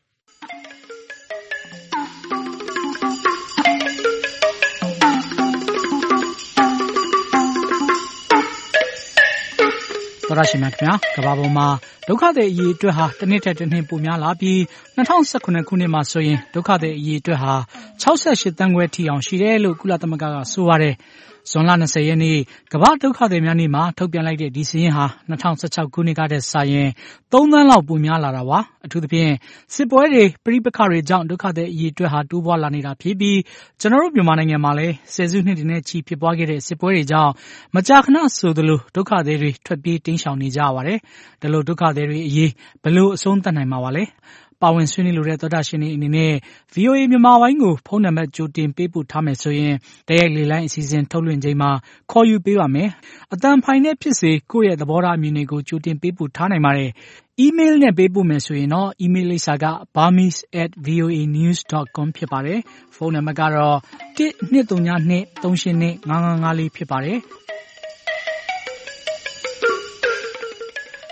သောရရှိမြခင်ဗျာကမ္ဘာပေါ်မှာဒုက္ခသည်အရေးအတွက်ဟာတစ်နှစ်ထက်တစ်နှစ်ပိုများလာပြီး၂၀၁၇ခုနှစ်မှာဆိုရင်ဒုက္ခသည်အရေးအတွက်ဟာ၆၈သန်းခွဲထိအောင်ရှိတယ်လို့ကုလသမဂ္ဂကဆိုပါတယ်ဇွန်လ၂၀ရက်နေ့ကမ္ဘာဒုက္ခသည်များနေ့မှာထုတ်ပြန်လိုက်တဲ့ဒီစာရင်းဟာ၂၀၁၆ခုနှစ်ကတည်းကစာရင်သုံးသန်းလောက်ပိုများလာတာပါအထူးသဖြင့်စစ်ပွဲတွေပြိပခါတွေကြောင့်ဒုက္ခသည်အရေးအတွက်ဟာတိုးပွားလာနေတာဖြစ်ပြီးကျွန်တော်တို့မြန်မာနိုင်ငံမှာလည်းဆယ်စုနှစ်တွေနဲ့ချီဖြစ်ပွားခဲ့တဲ့စစ်ပွဲတွေကြောင့်မကြာခဏဆိုသလိုဒုက္ခသည်တွေထွက်ပြေးတိမ်းရှောင်နေကြရပါတယ်ဒါလို့ဒုက္ခသည်တွေအရေးဘယ်လိုအဆုံးသတ်နိုင်မှာပါလဲပါဝင်ဆွေးနွေးလိုတဲ့သောတာရှင်တွေအနေနဲ့ ဗွီအိုအေ မြန်မာပိုင်းကိုဖုန်းနံပါတ်ကြိုတင်ပေးပို့ထားမယ်ဆိုရင်တိုက်ရိုက်လေလိုင်းအစီအစဉ်ထုတ်လွှင့်ချိန်မှာခေါ်ယူပေးပါမယ်။အတန်ဖိုင်နဲ့ဖြစ်စေကိုယ့်ရဲ့သဘောထားအမြင်တွေကိုကြိုတင်ပေးပို့ထားနိုင်ပါတယ်။ email နဲ့ပေးပို့မယ်ဆိုရင်တော့ email လိပ်စာက burmese at voa news dot com ဖြစ်ပါတယ်။ဖုန်းနံပါတ်ကတော့one two three two three eight two five five fourဖြစ်ပါတယ်။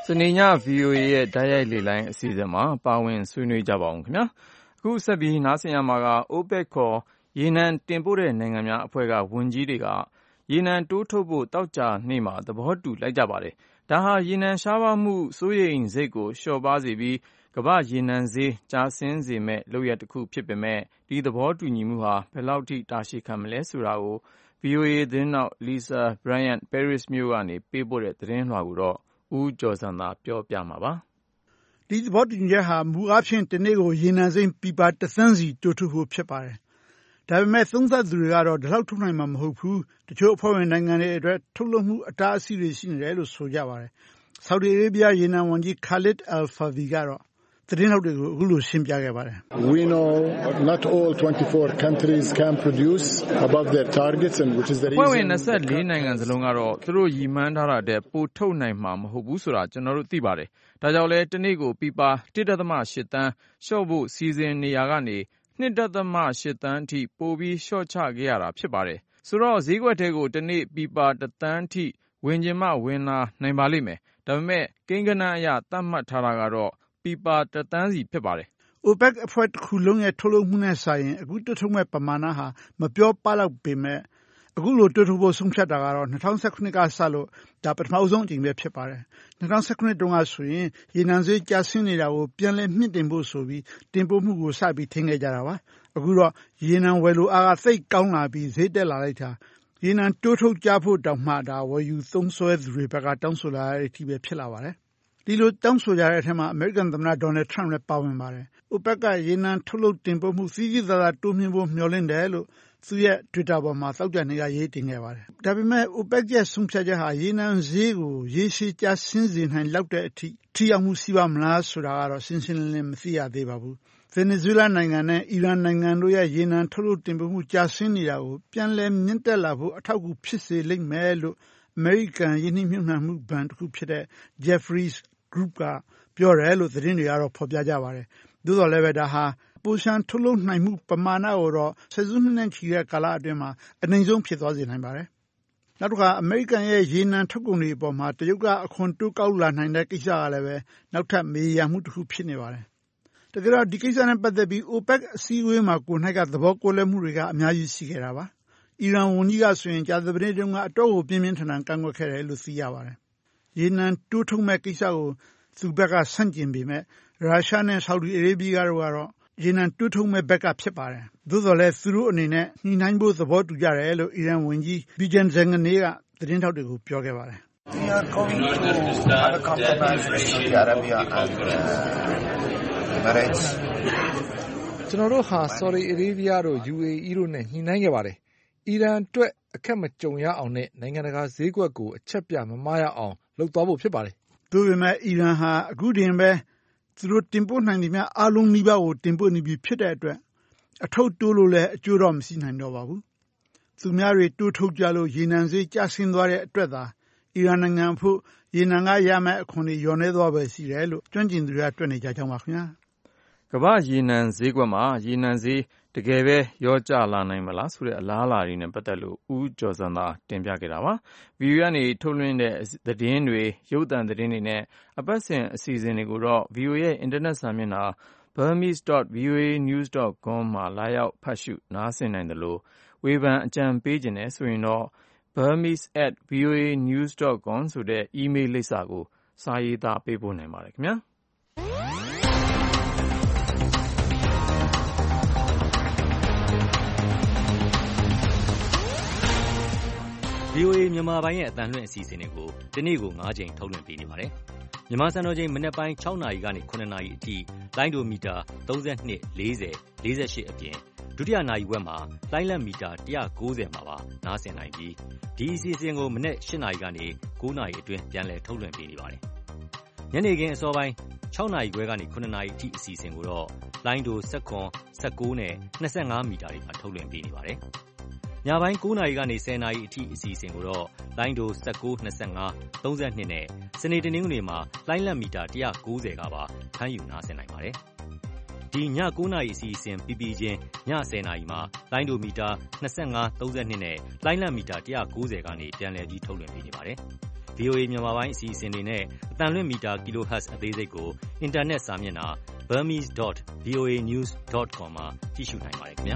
နေည ဗီအိုအေ ရဲ့တိုက်ရိုက်လေလိုင်းအစီအစဉ်မှာပါဝင်ဆွေးနွေးကြပါဦးခင်ဗျာအခုဆက်ပြီးနားဆင်ရမှာက OPEC ခေါ်ရေနံတင်ပို့တဲ့နိုင်ငံများအဖွဲ့ကဝန်ကြီးတွေကရေနံတိုးထုတ်ဖို့တောက်ကြနေ့မှာသဘောတူလိုက်ကြပါတယ်ဒါဟာရေနံရှားပါးမှုစိုးရိမ်စိတ်ကိုလျှော့ပါးစေပြီးကမ္ဘာ့ရေနံဈေးကျဆင်းစေမဲ့လုပ်ရပ်တစ်ခုဖြစ်ပေမဲ့ဒီသဘောတူညီမှုဟာဘယ်လောက်ထိတာရှည်ခံမလဲဆိုတာကို ဗွီအိုအေ သတင်းထောက် Lisa Bryant Paris မြို့ကနေပေးပို့တဲ့သတင်းလွှာကိုတော့ဦးကျော်စံသာပြောပြမှာပါဒီသဘောတူညီချက်ဟာမူအားဖြင့်တနေ့ကိုရေနံစိမ်းပီပါတစ်သန်းစီတိုးထုတ်ဖို့ဖြစ်ပါတယ်ဒါပေမဲ့သုံးသပ်သူတွေကတော့ဒီလောက်ထုတ်နိုင်မှာမဟုတ်ဘူးတချို့အဖွဲ့ဝင်နိုင်ငံတွေအတွက်ထုတ်လုပ်မှုအတားအဆီးတွေရှိနေတယ်လို့ဆိုကြပါတယ်ဆော်ဒီအာရေဗျရေနံဝန်ကြီး Khalid Al-Fadhi ကတော့သတင်းထောက်တွေကိုအခုလိုရှင်းပြခဲ့ပါတယ် We know not all twenty-four countries can produce above their targets and which is the reason ဖွဲ့ဝင်နှစ်ဆယ့်လေးနိုင်ငံစလုံးကတော့သူတို့ရည်မှန်းထားတာတဲ့ပိုထုတ်နိုင်မှာမဟုတ်ဘူးဆိုတာကျွန်တော်တို့သိပါတယ်ဒါကြောင့်လဲတနေ့ကိုပီပါ one point eight သန်းလျှော့ဖို့စီစဉ်နေရကနေtwo point eight သန်းအထိပိုပြီးလျှော့ချခဲ့ရတာဖြစ်ပါတယ်ဆိုတော့ဈေးကွက်ထဲကိုတနေ့ပီပါoneသန်းအထိဝင်ကျင်မှဝင်လာနိုင်ပါလိမ့်မယ်ဒါပေမဲ့ကိန်းဂဏန်းအရသတ်မှတ်ထားတာကတော့ပီပါoneသန်းစီဖြစ်ပါတယ် OPEC အဖွဲ့တစ်ခုလုံးရဲ့ထုတ်လုပ်မှုနဲ့ဆိုင်ရင်အခုတွက်ထုတ်မဲ့ပမာဏဟာမပြောပလောက်ပေမဲ့အခုလိုတွက်ထုတ်ဖို့ဆုံးဖြတ်တာကတော့two thousand seventeenကစလို့ဒါပထမဆုံးအကြိမ်ပဲဖြစ်ပါတယ်two thousand seventeenတုန်းကဆိုရင်ရေနံဈေးကျဆင်းနေတာကိုပြန်လည်မြင့်တင်ဖို့ဆိုပြီးတင်ပို့မှုကိုစပြီးထင်ခဲ့ကြတာပါအခုတော့ရေနံဝယ်လိုအားကသိပ်ကောင်းလာပြီးဈေးတက်လာလိုက်တာရေနံတိုးထုတ်ကြဖို့တောင်မှဒါဝယ်ယူသုံးစွဲသူတွေဘက်ကတောင်းဆိုလာတဲ့အထိပဲဖြစ်လာပါတယ်ဒီလိုတောင်းဆိုကြတဲ့အထက်မှာအမေရိကန်သမ္မတဒေါ်နယ်ထရန့်လည်းပါဝင်ပါတယ် OPEC ကရေနံထုတ်လုပ်တင်ပို့မှုစီးစီးသာသာတိုးမြှင့်ဖို့မျှော်လင့်တယ်လို့သူရဲ့ Twitter ပေါ်မှာသောကြာနေ့ကရေးတင်ခဲ့ပါတယ်ဒါပေမဲ့ OPEC ရဲ့ဆုံးဖြတ်ချက်ဟာရေနံဈေးကိုရေရှည်ကျဆင်းစေနိုင်လောက်တဲ့အထိထိရောက်မှုရှိပါမလားဆိုတာကတော့ရှင်းရှင်းလင်းလင်းမသိရသေးပါဘူးဗင်နီဇွဲလားနိုင်ငံနဲ့အီရန်နိုင်ငံတို့ရဲ့ရေနံထုတ်လုပ်တင်ပို့မှုကျဆင်းနေတာကိုပြန်လည်မြင့်တက်လာဖို့အထောက်အကူဖြစ်စေလိမ့်မယ်လို့အမေရိကန်ယင်းနှိမ့်မြှုပ်နှံမှုဘဏ်တစ်ခုဖြစ်တဲ့ Jefferies Group ကပြောတယ်လို့သတင်းတွေကတော့ဖော်ပြကြပါတယ်သို့တော်လည်းပဲဒါဟာပိုရှန်ထုတ်လုပ်နိုင်မှုပမာဏကိုတော့ဆယ်စုနှစ်နဲ့ချီတဲ့ကာလအတွင်းမှာအနည်းဆုံးဖြစ်သွားစေနိုင်ပါတယ်နောက်တစ်ခါအမေရိကန်ရဲ့ရေနံထုတ်ကုန်တွေအပေါ်မှာတရုတ်ကအခွန်တိုးကောက်လာနိုင်တဲ့ကိစ္စကလည်းပဲနောက်ထပ်မေးရမှုတစ်ခုဖြစ်နေပါတယ်တကယ်တော့ဒီကိစ္စနဲ့ပတ်သက်ပြီး OPEC အစည်းအဝေးမှာကိုယ်၌ကသဘောကွဲလွဲမှုတွေကအများကြီးရှိခဲ့တာပါအီရန်ဝန်ကြီးကဆိုရင်ကြာသပတေးတုန်းကအတော့ကိုပြင်းပြင်းထန်ထန်ကန့်ကွက်ခဲ့တယ်လို့သိရပါတယ်ရေနံတိုးထုတ်မဲ့ကိစ္စကိုသူဘက်ကဆန့်ကျင်ပေမဲ့ရုရှားနဲ့ဆော်ဒီအာရေဗျတို့ကတော့ရေနံတိုးထုတ်မဲ့ဘက်ကဖြစ်ပါတယ်သို့တော်လည်းသူတို့အနေနဲ့ညှိနှိုင်းဖို့သဘောတူကြတယ်လို့အီရန်ဝန်ကြီး Bijan Zanganeh ကသတင်းထောက်တွေကိုပြောခဲ့ပါတယ် We are going to have a compromise with Saudi Arabia and uh, Emirates ကျွန်တော်တို့ဟာ Saudi Arabia တို့ U A E တို့နဲ့ညှိနှိုင်းခဲ့ပါတယ်အီရန်အတွက်အခက်မကြုံရအောင်နဲ့နိုင်ငံတကာဈေးကွက်ကိုအချက်ပြမမားရအောင်လုပ်သွားဖို့ဖြစ်ပါတယ်ဒါပေမဲ့အီရန်ဟာအခုတင်ပဲသူတို့တင်ပို့နိုင်တယ်များအားလုံးနှိပါကိုတင်ပို့နေပြီဖြစ်တဲ့အတွက်အထုပ်တိုးလို့လည်းအကျိုးတော့မရှိနိုင်တော့ပါဘူးသူများတွေတိုးထုတ်ကြလို့ရေနံဈေးကျဆင်းသွားတဲ့အတွက်သာအီရန်နိုင်ငံဖို့ရေနံကရမယ့်အခွန်တွေလျော့နေသွားပဲရှိတယ်လို့ကျွမ်းကျင်သူတွေကတွေ့နေကြကြောင်းပါခင်ဗျာကမ္ဘာရေနံဈေးကွက်မှာရေနံဈေးတကယ်ပဲရောကျလာနိုင်မလားဆိုတဲ့အလားအလာတွေနဲ့ပတ်သက်လို့ဦးကျော်စံသာတင်ပြခဲ့တာပါဗီအိုအေကနေထုတ်လွှင့်တဲ့သတင်းတွေရုပ်သံသတင်းတွေနဲ့အပတ်စဉ်အစီအစဉ်တွေကိုတော့ ဗီအိုအေ ရဲ့အင်တာနက်စာမျက်နှာ burmese dot v o a news dot com မှာလာရောက်ဖတ်ရှုနားဆင်နိုင်တယ်လို့ဝေဖန်အကြံပေးခြင်းနဲ့ဆိုရင်တော့ burmese at v o a news dot com ဆိုတဲ့ email လိပ်စာကိုစာရေးသားပေးပို့နိုင်ပါတယ်ခင်ဗျာဗီအိုအေမြန်မာပိုင်းရဲ့အသံလွှင့်အစီအစဉ်တွေကိုဒီနေ့ကို၅ချိန်ထုတ်လွှင့်ပေးနေပါတယ်။မြန်မာစံတော်ချိန်မနက်ပိုင်း၆နာရီကနေ၇နာရီအထိလိုင်းဒိုမီတာ၃၂ ၄၀ ၄၈အပြင်ဒုတိယနာရီဝက်မှာလိုင်းလက်မီတာ၁၉၀မှာပါနားဆင်နိုင်ပြီးဒီအစီအစဉ်ကိုမနက်၈နာရီကနေ၉နာရီအတွင်းပြန်လည်ထုတ်လွှင့်ပေးနေပါတယ်။ညနေခင်းအစောပိုင်း၆နာရီခွဲကနေ၇နာရီအထိအစီအစဉ်ကိုတော့လိုင်းဒို၁၇ ၁၉နဲ့၂၅မီတာတွေမှာထုတ်လွှင့်ပေးနေပါတယ်။ညပိုင်း၉နာရီကနေ၁၀နာရီအထိအစီအစဉ်ကိုတော့လိုင်းဒို၁၉ ၂၅ ၃၂နဲ့စနေတနင်္ဂနွေမှာလိုင်းလက်မီတာ၁၉၀ကပါဖမ်းယူနားဆင်နိုင်ပါတယ်။ဒီည၉နာရီအစီအစဉ်ပြီးပြီးချင်းည၁၀နာရီမှာလိုင်းဒိုမီတာ၂၅ ၃၂နဲ့လိုင်းလက်မီတာ၁၉၀ကနေပြန်လည်ပြီးထုတ်လွှင့်ပေးနေပါတယ်။ဗွီအိုအေ မြန်မာပိုင်းအစီအစဉ်တွေနဲ့အသံလွှင့်မီတာ kilohertz အသေးစိတ်ကိုအင်တာနက်စာမျက်နှာ burmese dot voa news dot com မှာကြည့်ရှုနိုင်ပါတယ်ခင်ဗျာ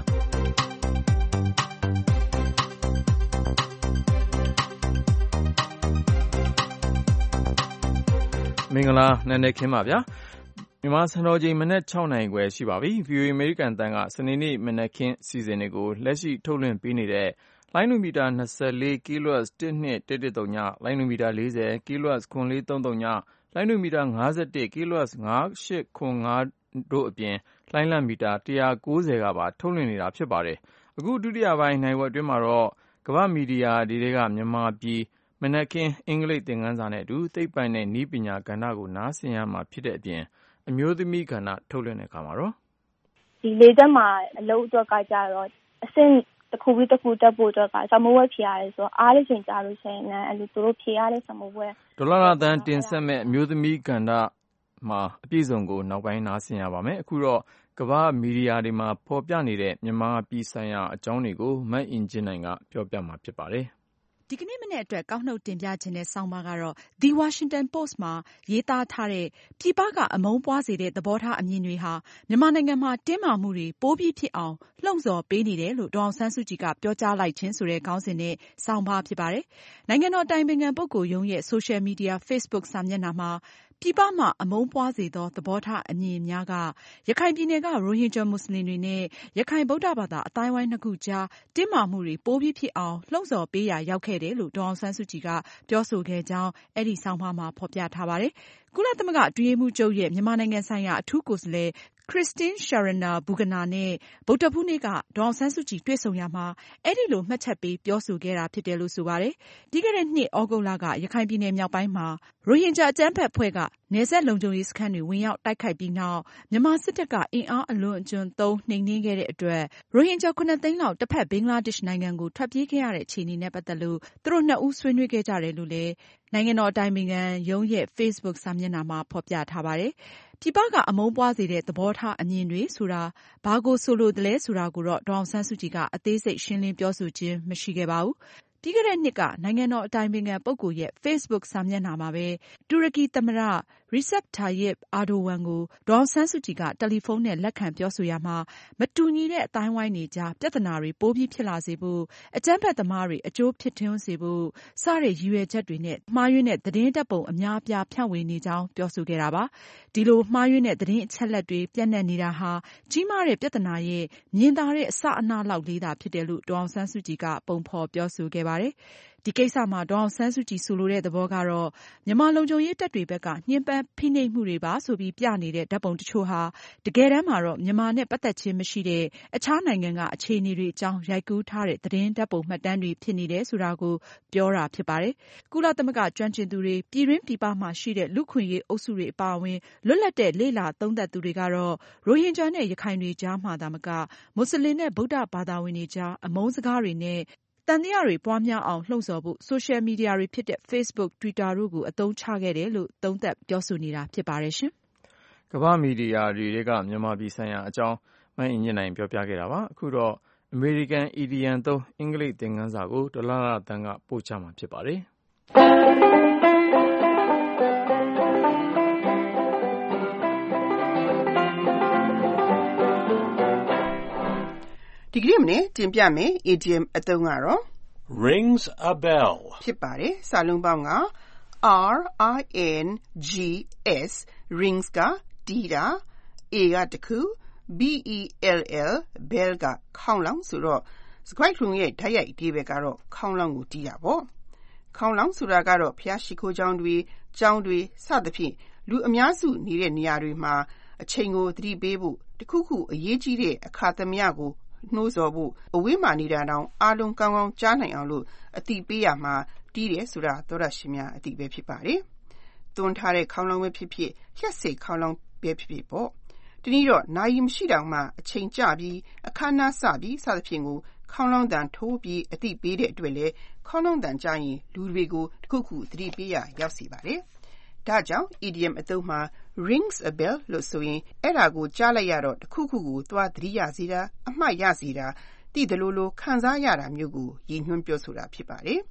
မင်္ဂလာနံနက်ခင်းပါဗျာမြန်မာစံတော်ချိန်မနက်၆နာရီခွဲရှိပါပြီ ဗွီအိုအေ အမေရိကန်တန်ကစနေနေ့မနက်ခင်းအစီအစဉ်တွေကိုလက်ရှိထုတ်လွှင့်ပေးနေတဲ့လိုင်းနိုမီတာ၂၄ kilohertz တစ်နှစ်တစ်တစ်သုံးညလိုင်းနိုမီတာ၄၀ kilohertz ခွန်လေးသုံးသုံးညလိုင်းနိုမီတာ၅၁ kilohertz ၅၈ခွန်၅တို့အပြင်လိုင်းလမီတာ၁၉၀ကပါထုတ်လွှင့်နေတာဖြစ်ပါတယ်အခုဒုတိယပိုင်းနိုင်ဝက်အတွင်းမှာတော့ကမ္ဘာမီဒီယာတွေကမြန်မာပြည်မနက်ခင်းအင်္ဂလိပ်သင်ခန်းစာနဲ့အတူသိပ္ပံနဲ့နည်းပညာကဏ္ဍကိုနားဆင်ရမှာဖြစ်တဲ့အပြင်အမျိုးသမီးကဏ္ဍထုတ်လွှင့်တဲ့အခါမှာတော့ဒီလေးသက်မှာအလုပ်အတွက်ကကြတော့အဆင့်တစ်ခုပြီးတစ်ခုတက်ဖို့အတွက်ကစမဝက်ဖြေရတယ်ဆိုတော့အားရချိန်ကြာလို့ရှိရင်လည်းအဲ့လိုသူတို့ဖြေရတဲ့စမဝက်ဒေါ်လာတန်တင်ဆက်မဲ့အမျိုးသမီးကဏ္ဍမှာအပြည့်စုံကိုနောက်ပိုင်းနားဆင်ရပါမယ်အခုတော့ကမ္ဘာမီဒီယာတွေမှာဖော်ပြနေတဲ့မြန်မာပြည်ဆိုင်ရာအကြောင်းတွေကိုမတ်အင်ဂျင်နိုင်ကပြောပြမှာဖြစ်ပါတယ်ဒီကနေ့မနေ့အတွက်ကောက်နှုတ်တင်ပြခြင်းတဲ့ဆောင်းပါးကတော့ The Washington Post မှာရေးသားထားတဲ့ပြည်ပကအမုန်းပွားစေတဲ့သဘောထားအမြင်တွေဟာမြန်မာနိုင်ငံမှာတင်းမာမှုတွေပိုပြီးဖြစ်အောင်လှုံ့ဆော်ပေးနေတယ်လို့ဒေါ်အောင်ဆန်းစုကြည်ကပြောကြားလိုက်ခြင်းဆိုတဲ့ခေါင်းစဉ်နဲ့ဆောင်းပါးဖြစ်ပါတယ်။နိုင်ငံတော်အတိုင်ပင်ခံပုဂ္ဂိုလ်ရုံးရဲ့ဆိုရှယ်မီဒီယာ Facebook စာမျက်နှာမှာပြည်ပမှာအမုန်းပွားစေသောသဘောထားအမြင်များကရခိုင်ပြည်နယ်ကရိုဟင်ဂျာမွတ်စလင်တွေနဲ့ရခိုင်ဗုဒ္ဓဘာသာအတိုင်းဝိုင်းနှစ်ခုကြားတင်းမာမှုတွေပိုပြီးဖြစ်အောင်လှုံ့ဆော်ပေးရာရောက်ခဲ့တယ်လို့ဒေါ်အောင်ဆန်းစုကြည်ကပြောဆိုခဲ့ကြောင်းအဲ့ဒီဆောင်းပါးမှာဖော်ပြထားပါတယ်။ကုလသမဂ္ဂအတွင်းရေးမှူးချုပ်ရဲ့မြန်မာနိုင်ငံဆိုင်ရာအထူးကိုယ်စားလှယ်Christine Schraner Burgener နဲ့ဗုဒ္ဓဟူးနေ့ကဒေါ်အောင်ဆန်းစုကြည်တွေ့ဆုံရာမှာအဲ့ဒီလိုမှတ်ချက်ပေးပြောဆိုခဲ့တာဖြစ်တယ်လို့ဆိုပါတယ်။ပြီးခဲ့တဲ့နှစ်ဩဂုတ်လကရခိုင်ပြည်နယ်မြောက်ပိုင်းမှာရိုဟင်ဂျာအကြမ်းဖက်အဖွဲ့ကနယ်စပ်လုံခြုံရေးစခန်းတွေဝင်ရောက်တိုက်ခိုက်ပြီးနောက်မြန်မာစစ်တပ်ကအင်အားအလွန်အကျွံသုံးနှိမ်နင်းခဲ့တဲ့အတွက်ရိုဟင်ဂျာခုနှစ်သိန်းလောက်တစ်ဖက်ဘင်္ဂလားဒေ့ရှ်နိုင်ငံကိုထွက်ပြေးခဲ့ရတဲ့အခြေအနေနဲ့ပတ်သက်လို့သူတို့နှစ်ဦးဆွေးနွေးခဲ့ကြတယ်လို့လည်းနိုင်ငံတော်အတိုင်ပင်ခံရုံးရဲ့ Facebook စာမျက်နှာမှာဖော်ပြထားပါတယ်။ပြည်ပကအမုန်းပွားစေတဲ့သဘောထားအမြင်တွေဆိုတာဘာကိုဆိုလိုသလဲဆိုတာကိုတော့ဒေါ်အောင်ဆန်းစုကြည်ကအသေးစိတ်ရှင်းလင်းပြောဆိုခြင်းမရှိခဲ့ပါဘူး။ပြီးခဲ့တဲ့နှစ်ကနိုင်ငံတော်အတိုင်ပင်ခံပုဂ္ဂိုလ်ရဲ့ Facebook စာမျက်နှာမှာပဲတူရကီသမ္မတ Recep Tayyip Erdogan ကိုဒေါ်အောင်ဆန်းစုကြည်ကတယ်လီဖုန်းနဲ့လက်ခံပြောဆိုရာမှာမတူညီတဲ့အတိုင်းဝိုင်းတွေကြားပြဿနာတွေပိုပြီးဖြစ်လာစေဖို့အကြမ်းဖက်သမားတွေအကျိုးဖြစ်ထွန်းစေဖို့စတဲ့ရည်ရွယ်ချက်တွေနဲ့မှားယွင်းတဲ့သတင်းတပ်ပုံအများအပြားဖြန့်ဝေနေကြောင်းပြောဆိုခဲ့တာပါ။ဒီလိုမှားယွင်းတဲ့သတင်းအချက်လက်တွေပြန့်နှံ့နေတာဟာကြီးမားတဲ့ပြဿနာရဲ့မြင်သာတဲ့အစအနလောက်လေးသာဖြစ်တယ်လို့ဒေါ်အောင်ဆန်းစုကြည်ကပုံဖော်ပြောဆိုခဲ့ပါတယ်။ဒီကိစ္စမှာဒေါ်အောင်ဆန်းစုကြည်ဆိုလိုတဲ့သဘောကတော့မြန်မာလုံခြုံရေးတပ်တွေဘက်ကညှဉ်းပန်းဖိနှိပ်မှုတွေပါဆိုပြီးပြနေတဲ့ဓာတ်ပုံတချို့ဟာတကယ်တမ်းမှာတော့မြန်မာနဲ့ပတ်သက်ခြင်းမရှိတဲ့အခြားနိုင်ငံကအခြေအနေတွေအကြောင်းရိုက်ကူးထားတဲ့သတင်းဓာတ်ပုံမှတ်တမ်းတွေဖြစ်နေတယ်ဆိုတာကိုပြောတာဖြစ်ပါတယ်။ကုလသမဂ္ဂကျွမ်းကျင်သူတွေပြည်တွင်းပြည်ပမှာရှိတဲ့လူခွင့်ရေးအုပ်စုတွေအပါအဝင်လွတ်လပ်တဲ့လေ့လာသုံးသပ်သူတွေကတော့ရိုဟင်ဂျာနဲ့ရခိုင်တွေကြားမှာသာမကမွတ်စလင်နဲ့ဗုဒ္ဓဘာသာဝင်တွေကြားအမုန်းစကားတွေနဲ့တန်တရားတွေပွားများအောင်လှုံ့ဆော်ဖို့ဆိုရှယ်မီဒီယာတွေဖြစ်တဲ့ Facebook, Twitter တို့ကိုအသုံးချခဲ့တယ်လို့သုံးသပ်ပြောဆိုနေတာဖြစ်ပါတယ်ရှင်။ကမ္ဘာမီဒီယာတွေကမြန်မာပြည်ဆိုင်ရာအကြောင်းမအင်ဂျင်နိုင်ပြောပြခဲ့တာပါ။အခုတော့အမေရိကန်အီဒီယံသုံးအင်္ဂလိပ်သင်ခန်းစာကိုဒေါ်လာတန်ကပို့ချမှာဖြစ်ပါတယ်။ဒီကနေ့မနေ့တင်ပြမယ် idiom အသုံးကတော့ rings a bell ဖြစ်ပါတယ်စာလုံးပေါင်းက R I N G S rings ကတီးတာ A ကတခု B E L L bell ကခေါင်းလောင်းဆိုတော့စကွိုက်ထုံရဲ့ဓာတ်ရိုက်အဓိပ္ပာယ်ကတော့ခေါင်းလောင်းကိုတီးတာပေါ့ခေါင်းလောင်းဆိုတာကတော့ဖျားရှိခိုးကြောင်းတွေကြောင်းတွေစသဖြင့်လူအများစုနေတဲ့နေရာတွေမှာအချိန်ကိုသတိပေးဖို့တခုခုအရေးကြီးတဲ့အခါသမယကိုနှိုးဆော်ဖို့အဝေးမှနေတာတောင်အားလုံးကောင်းကောင်းကြားနိုင်အောင်လို့အတိပေးရမှာတီးတယ်ဆိုတာသောရရှိများအတိပဲဖြစ်ပါတယ်။သွန်းထားတဲ့ခေါင်းလောင်းပဲဖြစ်ဖြစ်လျှက်စိတ်ခေါင်းလောင်းပဲဖြစ်ဖြစ်ပေါ့။ဒီနေ့တော့နာယီမရှိတောင်မှအချိန်ကျပြီးအခါနားစပြီးစသဖြင့်ကိုခေါင်းလောင်းတန်ထိုးပြီးအတိပေးတဲ့အတွက်လေခေါင်းလောင်းတန်ကြရင်လူတွေကိုတခုခုသတိပေးရရောက်စီပါတယ်။ဒါကြောင့် idiom အသုံးမှာ rings a bell လို့ဆိုရင်အဲ့ဒါကိုကြားလိုက်ရတော့တခုခုကိုသွားသတိရစေတာအမှတ်ရစေတာသိတယ်လို့လို့ခံစားရတာမျိုးကိုရည်ညွှန်းပြောဆိုတာဖြစ်ပါတယ်။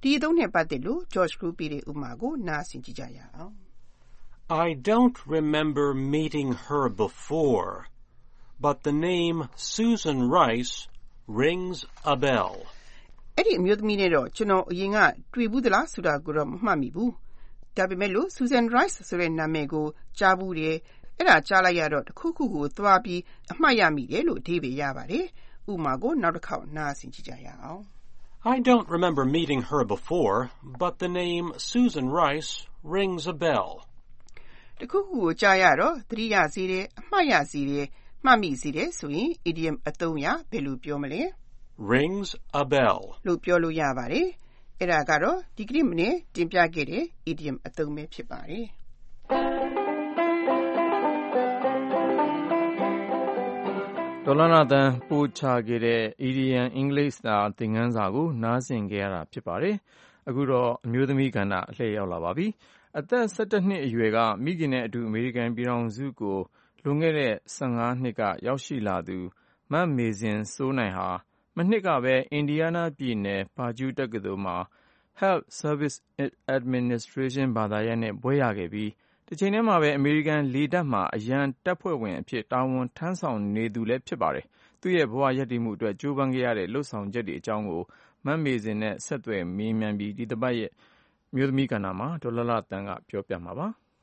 ဒီအသုံးနဲ့ပတ်သက်လို့ George Group ပေးတဲ့ဥပမာကိုနားဆင်ကြည့်ကြရအောင် I don't remember meeting her before, but the name Susan Rice rings a bell. အဲ့ဒီအမျိုးသမီးနဲ့တော့ကျွန်တော်အရင်ကတွေ့ဘူးသလားဆိုတာကိုတော့မမှတ်မိဘူးဒါပေမဲ့လို့ Susan Rice ဆိုတဲ့နာမည်ကိုကြားဘူးတယ်အဲ့ဒါကြားလိုက်ရတော့တစ်ခုခုကိုသွားပြီးအမှတ်ရမိတယ်လို့အဓိပ္ပာယ်ရပါတယ်ဥပမာကိုနောက်တစ်ခေါက်နားဆင်ကြည့်ကြရအောင် I don't remember meeting her before, but the name Susan Rice rings a bell. တစ်ခုခုကိုကြားရတော့သတိရစေတယ်အမှတ်ရစေတယ်မှတ်မိစေတယ်ဆိုရင် idiom အသုံးရဘယ်လိုပြောမလဲ rings a bell လို့ပြောလို့ရပါတယ်အဲ့ဒါကတော့ဒီကနေ့မနေ့တင်ပြခဲ့တဲ့ idiom အသုံးပဲဖြစ်ပါတယ်ဒေါ်လာနာတန်ပို့ချခဲ့တဲ့ idiom English စာသင်ခန်းစာကိုနားဆင်ခဲ့ရတာဖြစ်ပါတယ်အခုတော့အမျိုးသမီးကဏ္ဍအလှည့်ရောက်လာပါပြီအသက်၁၁နှစ်အရွယ်ကမိခင်နဲ့အတူအမေရိကန်ပြည်ထောင်စုကိုလွန်ခဲ့တဲ့၁၅နှစ်ကရောက်ရှိလာသူမတ်မေဇင်စိုးနိုင်ဟာမနှစ်ကပဲအင်ဒီယားနားပြည်နယ်ပါဂျူးတက္ကသိုလ်မှာ Health Service Administration ဘာသာရပ်နဲ့ဘွဲ့ရခဲ့ပြီးတစ်ချိန်တည်းမှာပဲအမေရိကန်လေတပ်မှာအရန်တပ်ဖွဲ့ဝင်အဖြစ်တာဝန်ထမ်းဆောင်နေသူလည်းဖြစ်ပါတယ်သူ့ရဲ့ဘဝရပ်တည်မှုအတွက်ကြိုးပမ်းခဲ့ရတဲ့လှုပ်ဆောင်ချက်တွေအကြောင်းကိုမတ်မေဇင်နဲ့ဆက်သွယ်မေးမြန်းပြီးဒီတစ်ပတ်ရဲ့မျိုးသမီးကဏ္ဍမှာဒေါ်လာလာတန်ကပြောပြမှာပါ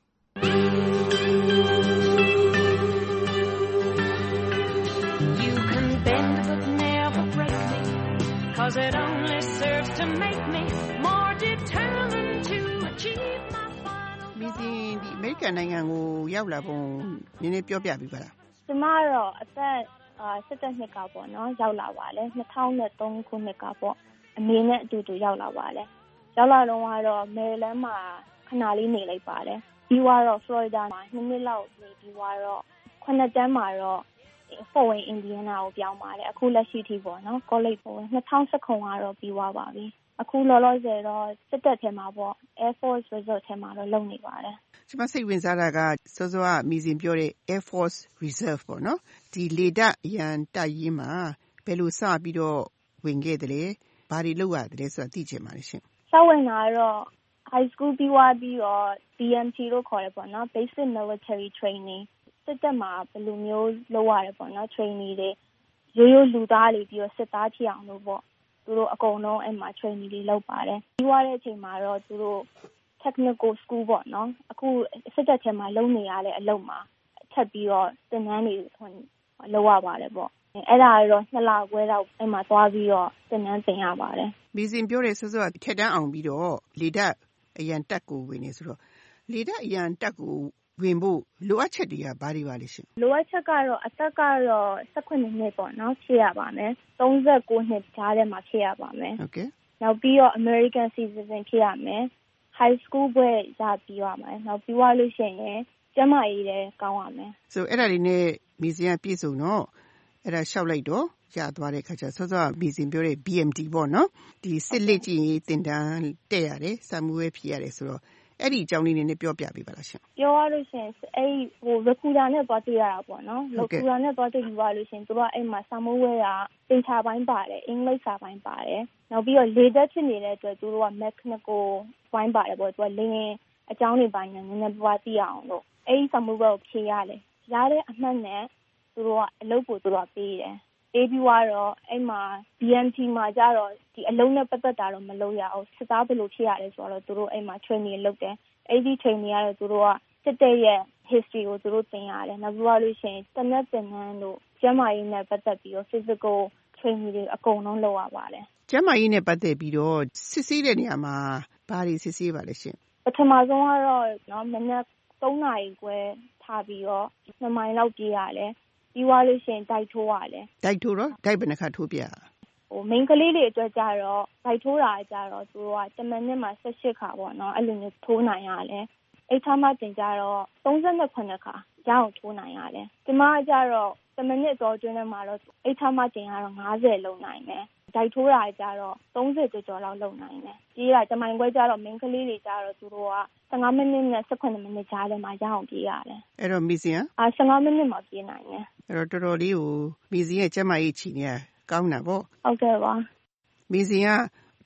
You can bend but never break me cause it only serves to make me more determined to achieve my final goal ဒီဒီအမေရိကန်နိုင်ငံကိုရောက်လာပုံနည်းနည်းပြောပြပေးပါလားကျမတော့အသက်၁၁နှစ်ကပေါ့နော်ရောက်လာပါလေ၂၀၀၃ခုနှစ်ကပေါ့အမေနဲ့အတူတူရောက်လာပါလေရောက်လာတော့ကတော့မယ်ရီလန်းမှာခဏလေးနေလိုက်ပါတယ်ပြီးတော့ Florida မှာနှစ်နှစ်လောက်နေပြီးတော့ခုနှစ်တန်းမှာတော့ Fort Wayne Indiana ကိုပြောင်းပါတယ်အခုလက်ရှိထိပေါ့နော် college ပေါ့၂၀၁၉ကတော့ပြီးသွားပါပြီအခုလောလောဆယ်တော့စစ်တပ်ထဲမှာပေါ့ Air Force Reserve ထဲမှာတော့လုပ်နေပါတယ်ကျမစိတ်ဝင်စားတာကစောစောကမိစဉ်ပြောတဲ့ Air Force Reserve ပေါ့နော်ဒီလေတပ်အရန်တပ်ရင်းမှာဘယ်လိုစပြီးတော့ဝင်ခဲ့တယ်လဲဘာတွေလုပ်ရတယ်ဆိုတာသိချင်ပါတယ်ရှင်စဝင်တာတော့ high school ပြီးသွားပြီးတော့ B M T လို့ခေါ်တယ်ပေါ့နော် Basic Military Training စစ်တပ်မှာဘယ်လိုမျိုးလုပ်ရတယ်ပေါ့နော် training တွေရိုးရိုးလူသားတွေပြီးတော့စစ်သားဖြစ်အောင်လို့ပေါ့သူတို့အကုန်လုံးအဲ့မှာ training တွေလုပ်ပါတယ်ပြီးသွားတဲ့အချိန်မှာတော့သူတို့ technical school ပေါ့နော်အခုစစ်တပ်ထဲမှာလုပ်နေရတဲ့အလုပ်မှာထပ်ပြီးတော့သင်တန်းတွေလုပ်ရပါတယ်ပေါ့အဲ့ဒါတော့နှစ်လခွဲတော့အဲ့မှာသွားပြီးတော့သင်တန်းသင်ရပါတယ်မိစဉ်ပြောတဲ့စောစောကထက်တန်းအောင်ပြီးတော့လေတပ်အရန်တက်ကိုဝင်နေဆိုတော့လေတပ်အရန်တက်ကိုဝင်ဖို့လိုအပ်ချက်တွေကဘာတွေပါလဲရှင်လိုအပ်ချက်ကတော့အသက်ကတော့၁၈နှစ်ပေါ့နော်ဖြည့်ရပါမယ်၃၉နှစ်ကြားထဲမှာဖြည့်ရပါမယ်ဟုတ်ကဲ့နောက်ပြီးတော့ American citizen ဖြည့်ရမယ် high school ဘွဲ့ရပြီးရမယ်နောက်ပြီးသွားလို့ရှိရင်ကျမကြီးလည်းကောင်းရမယ် so အဲ့ဒါတွေနဲ့မိစဉ်ကပြည့်စုံတော့အဲ့ဒါလျှောက်လိုက်တော့ရသွားတဲ့ခါကျစောစောမိစဉ်ပြောတဲ့ B M T ပေါ့နော်ဒီစစ်လက်ကြီးသင်တန်းတက်ရတယ်စာမှုဝဲဖြည့်ရတယ်ဆိုတော့အဲ့ဒီအကြောင်းလေးနည်းနည်းပြောပြပေးပါလားရှင်ပြောရလို့ရှင်အဲ့ဟို recruiter နဲ့တွားတွေ့ရတာပေါ့နော် recruiter နဲ့တွားတွေ့ပြီးသွားလို့ရှင်သူတို့ကအဲ့မှာစာမှုဝဲကသင်္ချာပိုင်းပါတယ်အင်္ဂလိပ်စာပိုင်းပါတယ်နောက်ပြီးတော့လေသက်ဖြစ်နေတဲ့အတွက်သူတို့က mechanical ပိုင်းပါတယ်ပေါ့သူကလင်းအကြောင်းတွေပိုင်းနဲ့နည်းနည်းပွားသိရအောင်လို့အဲ့ဒီစာမှုဝဲကိုဖြေရတယ်ရတဲ့အမှတ်နဲ့သူတို့ကအလုပ်ကိုသူတို့ကပေးတယ်အေးပြီးတော့အဲ့မှာ B M T မှာကြတော့ဒီအလုံးနဲ့ပတ်သက်တာတော့မလုပ်ရအောင်စစ်သားဘယ်လိုဖြစ်ရလဲဆိုတော့သူတို့အဲ့မှာ training လုပ်တယ်အဲ့ဒီ training ကတော့သူတို့ကစစ်တပ်ရဲ့ history ကိုသူတို့သင်ရတယ်နောက်ပြီးတော့လို့ရှိရင်တနက်သင်တန်းတို့ကျန်းမာရေးနဲ့ပတ်သက်ပြီးတော့ physical training တွေအကုန်လုံးလုပ်ရပါတယ်ကျန်းမာရေးနဲ့ပတ်သက်ပြီးတော့စစ်ဆေးတဲ့နေရာမှာဘာတွေစစ်ဆေးပါလဲရှင်ပထမဆုံးကတော့နော်မနက်၃နာရီခွဲထားပြီးတော့နှစ်မိုင်လောက်ပြေးရတယ်ပြီးသွားလို့ရှိရင်တိုက်ထိုးရတယ်တိုက်ထိုးတော့တိုက်ဘယ်နှခါထိုးပြဟို main ကလေးတွေအတွက်ကြတော့တိုက်ထိုးတာကြတော့သူတို့ကတမန်နဲ့မှာ၁၈ခါပေါ့နော်အဲ့လိုမျိုးထိုးနိုင်ရတယ်အဲ့ထားမှတင်ကြတော့၃၇ခါရအောင်ထိုးနိုင်ရတယ်ဒီမှာကြတော့တမန်နဲ့တော့ကျွန်းထဲမှာတော့အဲ့ထားမှတင်ကတော့၅၀လုံးနိုင်တယ်တိုက်ထိုးတာကြတော့၃၀ကျော်ကျော်လောက်လုံနိုင်တယ်ပြေးတာတမိုင်ခွဲကြတော့ main ကလေးတွေကြတော့သူတို့က၁၅မိနစ်နဲ့၁၈မိနစ်ကြားထဲမှာရအောင်ပြေးရတယ်အဲ့တော့မီဇီယံအာ၁၅မိနစ်မှာပြေးနိုင်တယ်အဲ့တော့တော်တော်လေးကိုမီဇီယံကျမကြီးချီနေကောင်းတာပေါ့ဟုတ်ကဲ့ပါမီဇီယံထ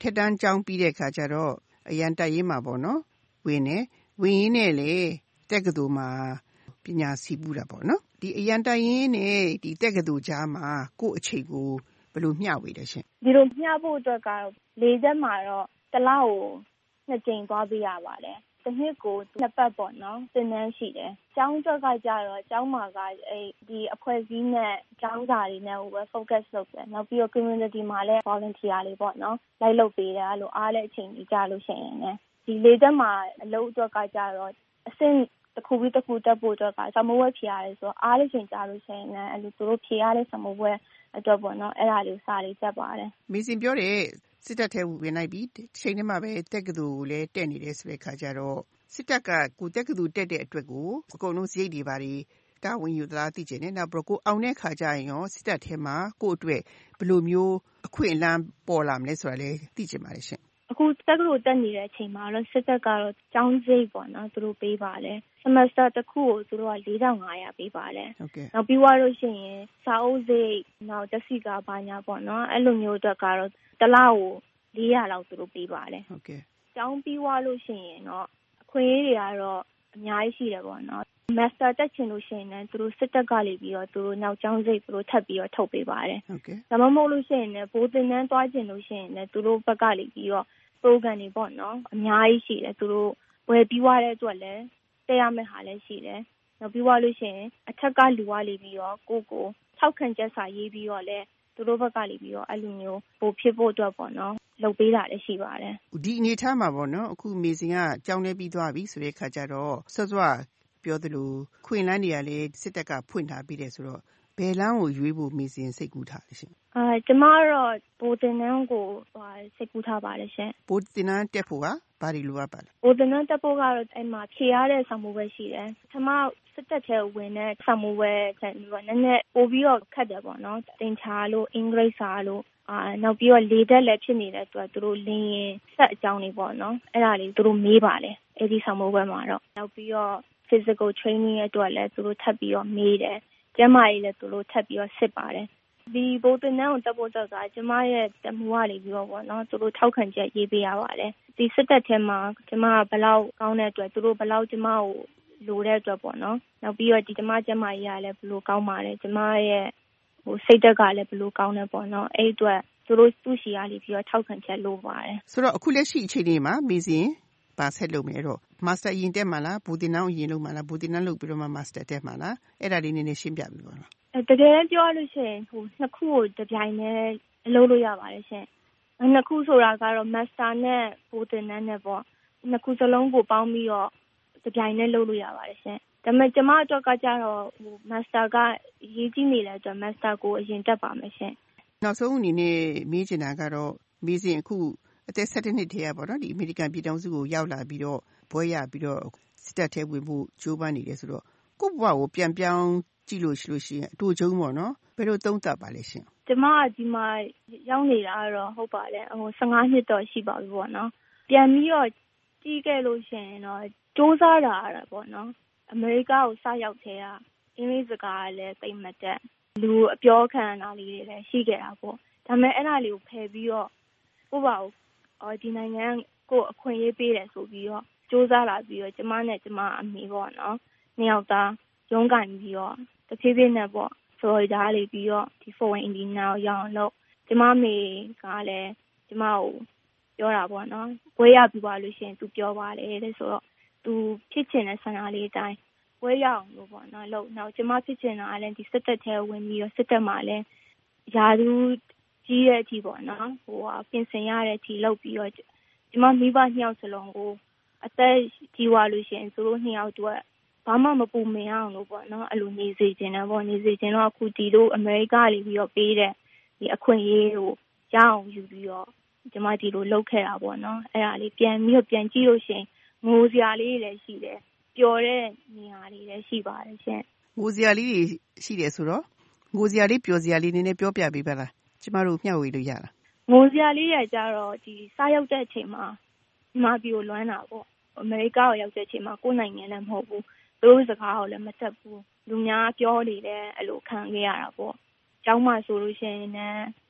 ထက်တန်းကျောင်းပြီးတဲ့အခါကျတော့အရန်တက်ရေးမှာပေါ့နော်ဝင်နေဝင်ရင်းနဲ့လေတက္ကသိုလ်မှာပညာစီးပူးတာပေါ့နော်ဒီအရန်တက်ရင်နဲ့ဒီတက္ကသိုလ်ကြားမှာကိုယ့်အချိန်ကိုဘယ်လိုမျှဝေလဲရှင်ဒီလိုမျှဖို့အတွက်ကတော့လေးချက်မှာတော့တစ်လောက်ကိုနှစ်ကြိမ်သွားပေးရပါတယ်တစ်နှစ်ကိုနှစ်ပတ်ပေါ့နော်သင်တန်းရှိတယ်ကျောင်းအတွက်ကကြတော့ကျောင်းမှာကအဲဒီအဖွဲ့အစည်းနဲ့ကျောင်းစာတွေနဲ့ပဲ focus လုပ်တယ်နောက်ပြီးတော့ community မှာလည်း volunteer တွေပေါ့နော်လိုက်လုပ်ပေးတယ်အဲ့လိုအားတဲ့အချိန်ကြီးကြလို့ရှိရင်လည်းဒီလေးချက်မှာအလုပ်အတွက်ကကြတော့အဆင့်တစ်ခုပြီးတစ်ခုတက်ဖို့အတွက်ကစမဝဲဖြေရတယ်ဆိုတော့အားတဲ့အချိန်ကြလို့ရှိရင်လည်းအဲ့လိုသူတို့ဖြေရတဲ့စမဝဲအတွက်ပေါ့နော်အဲ့ဒါလေးစာလေးတက်ပါတယ်မင်းစင်ပြောတယ်စစ်တပ်ထဲဝင်လိုက်ပြီးချိန်ထဲမှာပဲတက်ကတူလည်းတက်နေတယ်ဆိုတဲ့ခါကျတော့စစ်တပ်ကကိုတက်ကတူတက်တဲ့အတွက်ကိုအကုန်လုံးစရိတ်တွေပါတွေတာဝန်ယူသလားသိချင်တယ်နောက်ပြီးကိုအောင်တဲ့ခါကျရင်ရောစစ်တပ်ထဲမှာကိုအတွက်ဘယ်လိုမျိုးအခွင့်အလမ်းပေါ်လာမလဲဆိုတာလည်းသိချင်ပါတယ်ရှင်အခုတက်ကတူတက်နေတဲ့အချိန်မှာတော့စစ်တပ်ကတော့ကျောင်းစရိတ်ပေါ့နော်သူတို့ပေးပါတယ် semester တစ်ခုကိုသူတို့က၄ထောင်၅ရာပေးပါတယ်နောက်ပြီးသွားလို့ရှိရင်စာအုပ်စရိတ်နောက်တက်စီကဘာညာပေါ့နော်အဲ့လိုမျိုးအတွက်ကတော့တစ်လကို၄ရာလောက်သူတို့ပေးပါတယ်ဟုတ်ကဲ့ကျောင်းပြီးသွားလို့ရှိရင်တော့အခွင့်အရေးတွေကတော့အများကြီးရှိတယ်ပေါ့နော် master တက်ချင်လို့ရှိရင်လည်းသူတို့စစ်တပ်ကလေးပြီးတော့သူတို့နောက်ကျောင်းစိတ်သူတို့ထပ်ပြီးတော့ထုတ်ပေးပါတယ်ဟုတ်ကဲ့ဒါမှမဟုတ်လို့ရှိရင်လည်းဘိုးသင်တန်းသွားချင်လို့ရှိရင်လည်းသူတို့ဘက်ကလေးပြီးတော့ program တွေပေါ့နော်အများကြီးရှိတယ်သူတို့ဝယ်ပြီးသွားတဲ့အတွက်လည်းတက်ရမယ့်ဟာလည်းရှိတယ်နောက်ပြီးသွားလို့ရှိရင်အထက်ကလူဝလေးပြီးတော့ကိုကိုထောက်ခံချက်စာရေးပြီးတော့လည်းသူတို့ဘက်ကလေးပြီးတော့အဲ့လိုမျိုးပို့ဖြစ်ဖို့အတွက်ပေါ့နော်လုပ်ပေးတာလည်းရှိပါတယ်ဒီအနေထားမှာပေါ့နော်အခုမေစင်ကကြောင်းနေပြီးသွားပြီဆိုတဲ့ခါကျတော့စောစောပြောသလိုခွင့်လန်းတွေကလည်းစစ်တပ်ကဖွင့်ထားပြီးတယ်ဆိုတော့ဘယ်လမ်းကိုရွေးဖို့မေစင်စိတ်ကူးထားလဲရှင်အာကျမတော့ဘိုးတင်နန်းကိုစိတ်ကူးထားပါတယ်ရှင်ဘိုးတင်နန်းတက်ဖို့ကဘာတွေလိုအပ်ပါလဲဘိုးတင်နန်းတက်ဖို့ကတော့အဲ့မှာဖြေရတဲ့ဆောင်မှုပဲရှိတယ်ကျမစစ်တပ်ထဲဝင်တဲ့ဆောင်မှုပဲနည်းနည်းပို့ပြီးတော့ခက်တယ်ပေါ့နော်သင်္ချာလို့အင်္ဂလိပ်စာလို့အာနောက်ပြီးတော့လေတက်လည်းဖြစ်နေတဲ့အတွက်သူတို့လင်းရင်ဆက်အကြောင်းတွေပေါ့နော်အဲ့ဒါလေးသူတို့မေးပါလေအဲ့ဒီဆောင်မှုပဲမှာတော့နောက်ပြီးတော့ physical training အတွက်လည်းသူတို့ထပ်ပြီးတော့မေးတယ်ကျမကြီးလည်းသူတို့ထပ်ပြီးတော့စစ်ပါတယ်ဒီဘိုးတင်နန်းကိုတက်ဖို့တက်ကကျမရဲ့တမူကလေးပြီးတော့ပေါ့နော်သူတို့ထောက်ခံချက်ရေးပေးရပါတယ်ဒီစစ်တပ်ထဲမှာကျမကဘယ်လောက်ကောင်းတဲ့အတွက်သူတို့ဘယ်လောက်ကျမကိုလိုတဲ့အတွက်ပေါ့နော်နောက်ပြီးတော့ဒီကျမကျမကြီးကလည်းဘယ်လိုကောင်းပါလဲကျမရဲ့ဟိုစိတ်ဓာတ်ကလည်းဘယ်လိုကောင်းလဲပေါ့နော်အဲ့အတွက်သူတို့သူ့ရှိရလေးပြီးတော့ထောက်ခံချက်လိုပါတယ်ဆိုတော့အခုလက်ရှိအချိန်လေးမှာမေစင်ပါဆက်လုပ်မယ်တော့မာစတာရင်တက်မှာလားဘူတင်နန်းရင်လုပ်မှာလားဘူတင်နန်းလုပ်ပြီးတော့မှမာစတာတက်မှာလားအဲ့ဒါလေးနည်းနည်းရှင်းပြပြပါလားတကယ်ပြောလို့ရှိရင်ဟိုနှစ်ခုကိုတပြိုင်တည်းအလုပ်လုပ်ရပါတယ်ရှင်နှစ်ခုဆိုတာကတော့ master နဲ့ဘူတင်နန်းနဲ့ပေါ့နှစ်ခုစလုံးကိုပေါင်းပြီးတော့တပြိုင်တည်းလုပ်လို့ရပါတယ်ရှင်ဒါပေမဲ့ကျမအတွက်ကကြတော့ဟို master ကရေးကြည့်နေတဲ့အတွက် master ကိုအရင်တက်ပါမယ်ရှင်နောက်ဆုံးအနေနဲ့မေးချင်တာကတော့မေးစဉ်အခုအသက်၁၇နှစ်ထဲရပါတော့ဒီအမေရိကန်ပြည်ထောင်စုကိုရောက်လာပြီးတော့ဘွဲရပြီးတော့စစ်တပ်ထဲဝင်ဖို့ကြိုးပမ်းနေတယ်ဆိုတော့ကိုယ့်ဘဝကိုပြန်ပြောင်းကြည့်လို့ရှိလို့ရှိရင်အတူကျုံပေါ့နော်ဘယ်လိုသုံးသပ်ပါလဲရှင်ကျမကဒီမှာရောက်နေတာတော့ဟုတ်ပါတယ်ဟို၁၅နှစ်တော့ရှိပါပြီပေါ့နော်ပြန်ပြီးတော့ကြည့်ခဲ့လို့ရှိရင်တော့စူးစမ်းတာရတာပေါ့နော်အမေရိကကိုစရောက်သေးတာအင်္ဂလိပ်စကားလည်းသိမတတ်လူအပြောခံတာလေးတွေလည်းရှိခဲ့တာပေါ့ဒါပေမဲ့အဲ့ဒါလေးကိုဖယ်ပြီးတော့ကိုယ့်ဘာကိုအော်ဒီနိုင်ငံကိုအခွင့်အရေးပေးတယ်ဆိုပြီးတော့စူးစမ်းလာပြီးတော့ကျမနဲ့ကျမအမေပေါ့နော်နှစ်ယောက်သားရုန်းကန်ပြီးတော့တဖြည်းဖြည်းနဲ့ပေါ့ဆိုတော့ဒါလေးပြီးတော့ဒီ foreign Indiana ကိုရောက်အောင်လို့ကျမမေကလည်းကျမကိုပြောတာပေါ့နော်ဝဲရပြီးပါလို့ရှိရင် तू ပြောပါလေတဲ့ဆိုတော့ तू ဖြစ်ချင်တဲ့ဆန္ဒလေးအတိုင်းဝဲရအောင်လို့ပေါ့နော်လို့နောက်ကျမဖြစ်ချင်တာလည်းဒီစစ်တပ်ထဲဝင်ပြီးတော့စစ်တပ်မှာလည်းယာသူကြီးတဲ့အထိပေါ့နော်ဟိုပြင်ဆင်ရတဲ့အထိလုပ်ပြီးတော့ကျမမိဘနှစ်ယောက်စလုံးကိုအသက်ကြီးသွားလို့ရှိရင်သူတို့နှစ်ယောက်တော့ဘာမှမပူမင်အောင်လို့ပေါ့နော်အဲ့လိုနေစေချင်တယ်ပေါ့နေစေချင်တော့အခုဒီလိုအမေရိကလေးပြီးတော့ပေးတဲ့ဒီအခွင့်အရေးကိုရအောင်ယူပြီးတော့ကျမဒီလိုလုပ်ခဲ့တာပေါ့နော်အဲ့ဒါလေးပြန်ပြီးတော့ပြန်ကြည့်လို့ရှိရင်ငိုစရာလေးလည်းရှိတယ်ပျော်တဲ့နေရာလေးလည်းရှိပါတယ်ရှင်ငိုစရာလေးရှိတယ်ဆိုတော့ငိုစရာလေးပျော်စရာလေးနည်းနည်းပြောပြပေးပါလားကျမတို့မျှဝေလို့ရလားငိုစရာလေးရကြတော့ဒီစားရောက်တဲ့အချိန်မှာဒီမှာပြီးကိုလွမ်းတာပေါ့အမေရိကကိုရောက်တဲ့အချိန်မှာကိုယ်နိုင်ငံလည်းမဟုတ်ဘူးသူတို့စကားကိုလည်းမတတ်ဘူးလူများပြောနေတယ်အဲ့လိုခံခဲ့ရတာပေါ့ကျောင်းမှာဆိုလို့ရှိရင်လည်းစ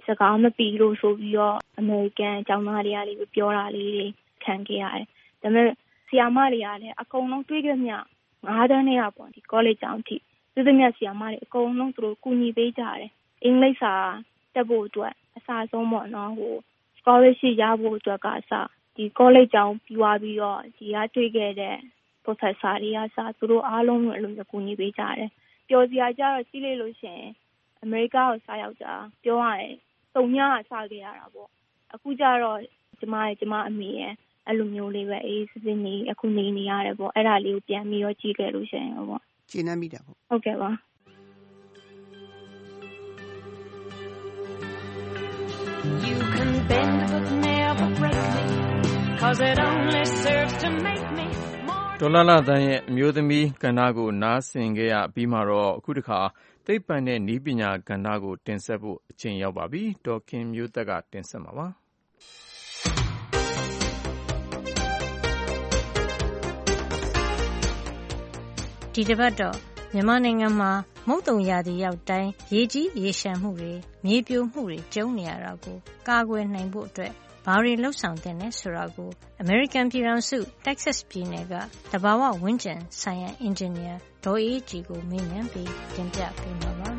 စကားမပြီးလို့ဆိုပြီးတော့အမေရိကန်ကျောင်းသားတွေကလည်းပြောတာလေးတွေခံခဲ့ရတယ်ဒါပေမဲ့ဆီယာမတွေကလည်းအကုန်လုံးတွေးကြမြငါးတန်းနဲ့ပေါ့ဒီ college ကျောင်းထိသူတို့မြဆီယာမတွေအကုန်လုံးသူတို့ကူညီပေးကြတယ်အင်္ဂလိပ်စာတက်ဖို့အတွက်အစားဆုံးပေါ့နော်ဟို scholarship ရဖို့အတွက်ကစားဒီ college ကျောင်းပြီးသွားပြီးတော့ဒီကတွေ့ခဲ့တဲ့ professor တွေကစားသူတို့အားလုံးအလုံးစုံကူညီပေးကြတယ်ပျော်စရာကြတော့ကြီးလေးလို့ရှိရင်အမေရိကကိုစားရောက်တာပြောရရင်စုံညကစားခဲ့ရတာပေါ့အခုကျတော့ကျမရဲ့ကျမအမေရဲ့အဲ့လိုမျိုးလေးပဲအေးစစ်စစ်နေအခုနေနေရတယ်ပေါ့အဲ့ဒါလေးကိုပြန်ပြီးတော့ကြည့်ခဲ့လို့ရှိရင်ပေါ့ကျင်းနေမိတာပေါ့ဟုတ်ကဲ့ပါ You can bend but never break me cause it only serves to make me more ဒေါ်လာလာတန်းရဲ့အမျိုးသမီးကဏ္ဍကိုနားဆင်ခဲ့ရပြီးမှတော့အခုတခါသိပ္ပံနဲ့နည်းပညာကဏ္ဍကိုတင်ဆက်ဖို့အချိန်ရောက်ပါပြီဒေါ်ခင်မျိုးသက်ကတင်ဆက်မှာပါဒီတစ်ပတ်တော့မြန်မာနိုင်ငံမှာမုတ်တုံရာသီရောက်တိုင်းရေကြီးရေရှမ်းမှုတွေမြေပြိုမှုတွေကျုံနေရတာကိုကာကွယ်နိုင်ဖို့အတွက်ဘာတွေလှုပ်ဆောင်သင့်လဲဆိုတာကို American ပြည်ထောင်စု Texas ပြည်နယ်ကသဘာဝဝန်းကျင်ဆိုင်ရာအင်ဂျင်နီယာဒေါ်အေးကြည်ကိုမေးမြန်းပြီးတင်ပြပေးမှာပါ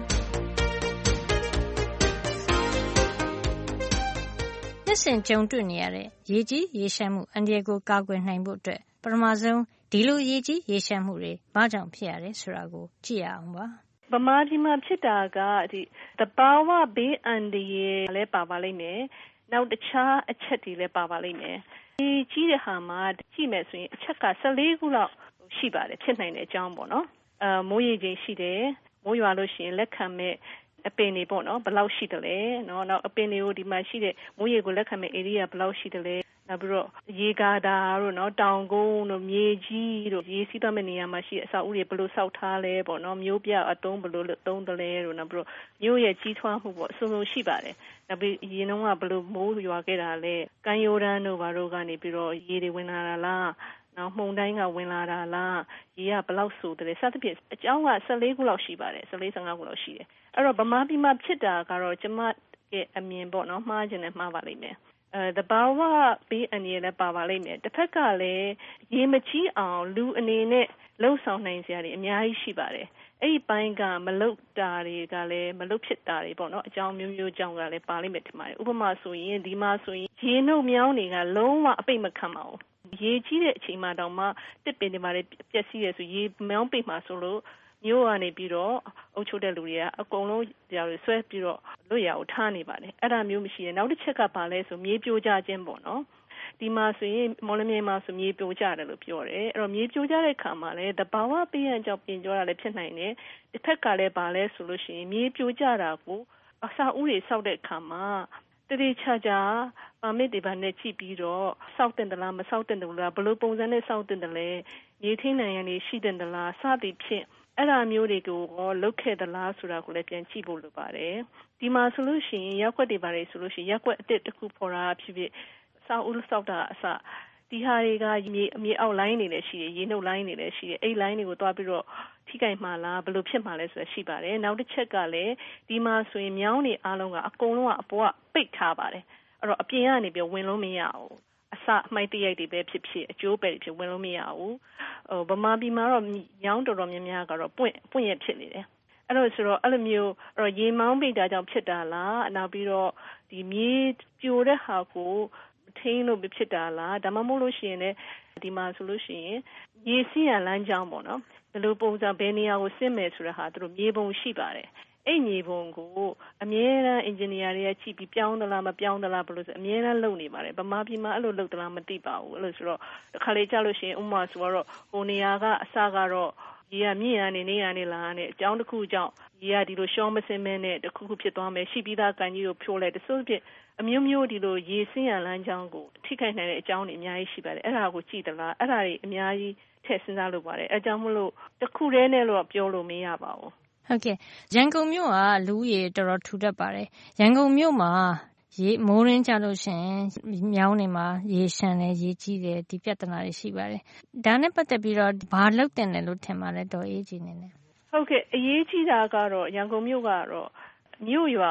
နှစ်စဉ်ကြုံတွေ့နေရတဲ့ရေကြီးရေရှမ်းမှုအန္တရာယ်ကိုကာကွယ်နိုင်ဖို့အတွက်ပထမဆုံးဒီလိုရေကြီးရေရှမ်းမှုတွေဘာကြောင့်ဖြစ်ရတယ်ဆိုတာကိုကြည့်ရအောင်ပါဗမာပြည်မှာဖြစ်တာကဒီသဘာဝဘေးအန္တရာယ်လည်းပါပါလိမ့်မယ်နောက်တခြားအချက်တွေလည်းပါပါလိမ့်မယ်ဒီကြီးတဲ့ဟာမှာကြည့်မယ်ဆိုရင်အချက်ကဆယ်လေးခုလောက်ရှိပါတယ်ဖြစ်နိုင်တဲ့အကြောင်းပေါ့နော်အဲမိုးရေချိန်ရှိတယ်မိုးရွာလို့ရှိရင်လက်ခံမဲ့အပင်တွေပေါ့နော်ဘယ်လောက်ရှိတယ်လဲနော်နောက်အပင်တွေကိုဒီမှာရှိတဲ့မိုးရေကိုလက်ခံမဲ့ area ဘယ်လောက်ရှိတယ်လဲနောက်ပြီးတော့ရေကာတာတို့နော်တောင်ကုန်းတို့မြေကြီးတို့ရေစီးသွားမဲ့နေရာမှာရှိတဲ့အဆောက်အဦတွေဘယ်လိုဆောက်ထားလဲပေါ့နော်မျိုးပြအတုံးဘယ်လိုသုံးတယ်လဲတို့နောက်ပြီးတော့မျိုးရဲ့ကြီးထွားမှုပေါ့အစုံစုံရှိပါတယ်နောက်ပြီးရေနှုံးကဘယ်လိုမိုးရွာခဲ့တာလဲကမ်းရိုးတန်းတို့ဘာတို့ကနေပြီးတော့ရေတွေဝင်လာတာလားနောက်မှုန်တိုင်းကဝင်လာတာလားရေကဘယ်လောက်ဆိုတယ်စသဖြင့်အကြောင်းကဆယ်လေးခုလောက်ရှိပါတယ်ဆယ်လေးဆယ်ငါးခုလောက်ရှိတယ်အဲ့တော့ဗမာပြည်မှာဖြစ်တာကတော့ကျမရဲ့အမြင်ပေါ့နော်မှားခြင်းနဲ့မှားပါလိမ့်မယ်အဲသဘာဝဘေးအန္တရာယ်လည်းပါပါလိမ့်မယ်တစ်ဖက်ကလည်းရေမကြီးအောင်လူအနေနဲ့လှုပ်ဆောင်နိုင်စရာတွေအများကြီးရှိပါတယ်အဲ့ဒီပိုင်းကမလုတ်တာတွေကလည်းမလုတ်ဖြစ်တာတွေပေါ့နော်အကြောင်းမျိုးမျိုးကြောင့်ကလည်းပါလိမ့်မယ်ထင်ပါတယ်ဥပမာဆိုရင်ဒီမှာဆိုရင်ရေနှုတ်မြောင်းတွေကလုံးဝအပိတ်မခံပါဘူးရေကြီးတဲ့အချိန်မှတောင်မှတစ်ပင်တွေမှာလည်းပျက်စီးရဆိုရေမြောင်းပိတ်မှာဆိုလို့မျိုးကနေပြီးတော့အုပ်ချုပ်တဲ့လူတွေကအကုန်လုံးတရားတွေဆွဲပြီးတော့လွတ်ရအောင်ထားနေပါတယ်အဲ့ဒါမျိုးမရှိရင်နောက်တစ်ချက်ကပါလဲဆိုမြေပြိုကျခြင်းပေါ့နော်ဒီမှာဆိုရင်မော်လမြိုင်မှာဆိုမြေပြိုကျတယ်လို့ပြောတယ်အဲ့တော့မြေပြိုကျတဲ့ခါမှာလဲတဘာဝပေးရန်ကြောင့်ပြင်ကျော်တာလည်းဖြစ်နိုင်တယ်တစ်ဖက်ကလည်းပါလဲဆိုလို့ရှိရင်မြေပြိုကျတာကိုအစာဥတွေစောက်တဲ့ခါမှာတတိချာချာပါမစ်တွေပါနဲ့ကြည့်ပြီးတော့စောက်တင်တယ်လားမစောက်တင်တယ်လားဘယ်လိုပုံစံနဲ့စောက်တင်တယ်လဲမြေထိန်နိုင်ရန်နေရှိတယ်လားစသည်ဖြင့်အဲ့ဒါမျိုးတွေကိုလုတ်ခဲ့သလားဆိုတာကိုလည်းပြန်ကြည့်ဖို့လိုပါတယ်ဒီမှာဆိုလို့ရှိရင်ရက်ွက်တွေပါတယ်ဆိုလို့ရှိရင်ရက်ွက်အတစ်တစ်ခုပေါ်တာဖြစ်ဖြစ်စောက်ဦးစောက်တာအစဒီဟာတွေကမြေအမြေအောက်လိုင်းနေလည်းရှိတယ်ရေနှုတ်လိုင်းနေလည်းရှိတယ်အဲ့လိုင်းတွေကိုတွားပြီးတော့ထိကြိုက်မှလားဘယ်လိုဖြစ်မှလဲဆိုတာရှိပါတယ်နောက်တစ်ချက်ကလည်းဒီမှာဆိုရင်မြောင်းတွေအားလုံးကအကုန်လုံးကအပေါ်ကပိတ်ထားပါတယ်အဲ့တော့အပြင်ကနေပြီးဝင်လို့မရဘူးအစအမိုက်တရိုက်တွေပဲဖြစ်ဖြစ်အကျိုးပဲဖြစ်ဝင်လို့မရဘူးဟိုဗမာပြည်မှာတော့ညောင်းတော်တော်များများကတော့ပွင့်ပွင့်ရဖြစ်နေတယ်အဲ့လိုဆိုတော့အဲ့လိုမျိုးအဲ့တော့ရေမောင်းပိတ်တာကြောင့်ဖြစ်တာလားနောက်ပြီးတော့ဒီမြေပြိုတဲ့ဟာကိုထိန်းလို့ဖြစ်တာလားဒါမှမဟုတ်လို့ရှိရင်လည်းဒီမှာဆိုလို့ရှိရင်ရေစီးရလမ်းကြောင်းပေါ့နော်ဘယ်လိုပုံစံဘယ်နေရာကိုဆင်းမယ်ဆိုတာဟာသူတို့မြေပုံရှိပါတယ်အဲ့မြေပုံကိုအမြဲတမ်းအင်ဂျင်နီယာတွေကကြည့်ပြီးပြောင်းသလားမပြောင်းသလားဘယ်လိုဆိုအမြဲတမ်းလုပ်နေပါတယ်ဗမာပြည်မှာအဲ့လိုလုပ်သလားမသိပါဘူးအဲ့လိုဆိုတော့တစ်ခါလေကြာလို့ရှိရင်ဥမာဆိုတော့ဟိုနေရာကအစကတော့ရေကမြင့်ရနေနေရနေလားနဲ့အကြောင်းတစ်ခုကြောင့်ရေကဒီလိုရှောင်းမစင်းမဲနဲ့တစ်ခုခုဖြစ်သွားမယ်ရှိပြီးသားကန်ကြီးကိုဖြိုးလိုက်တဆိုးဖြစ်အမျိုးမျိုးဒီလိုရေဆင်းရလမ်းကြောင်းကိုထိခိုက်နိုင်တဲ့အကြောင်းတွေအများကြီးရှိပါတယ်အဲ့ဒါကိုကြည့်သလားအဲ့ဒါတွေအများကြီးထည့်စဉ်းစားလို့ပါတယ်အဲကြောင့်မလို့တစ်ခုတည်းနဲ့တော့ပြောလို့မရပါဘူးဟုတ်ကဲ့ရန်ကုန်မြို့ကလူဦးရေတော်တော်ထူထပ်ပါတယ်ရန်ကုန်မြို့မှာရေမိုးရင်းကြလို့ရှိရင်မြောင်းနေမှာရေရှမ်းတယ်ရေကြီးတယ်ဒီပြဿနာတွေရှိပါတယ်ဒါနဲ့ပတ်သက်ပြီးတော့ဘာလုပ်တင်တယ်လို့ထင်ပါလဲဒေါ်အေးကြည်နေနဲ့ဟုတ်ကဲ့အရေးကြီးတာကတော့ရန်ကုန်မြို့ကတော့မြို့ရွာ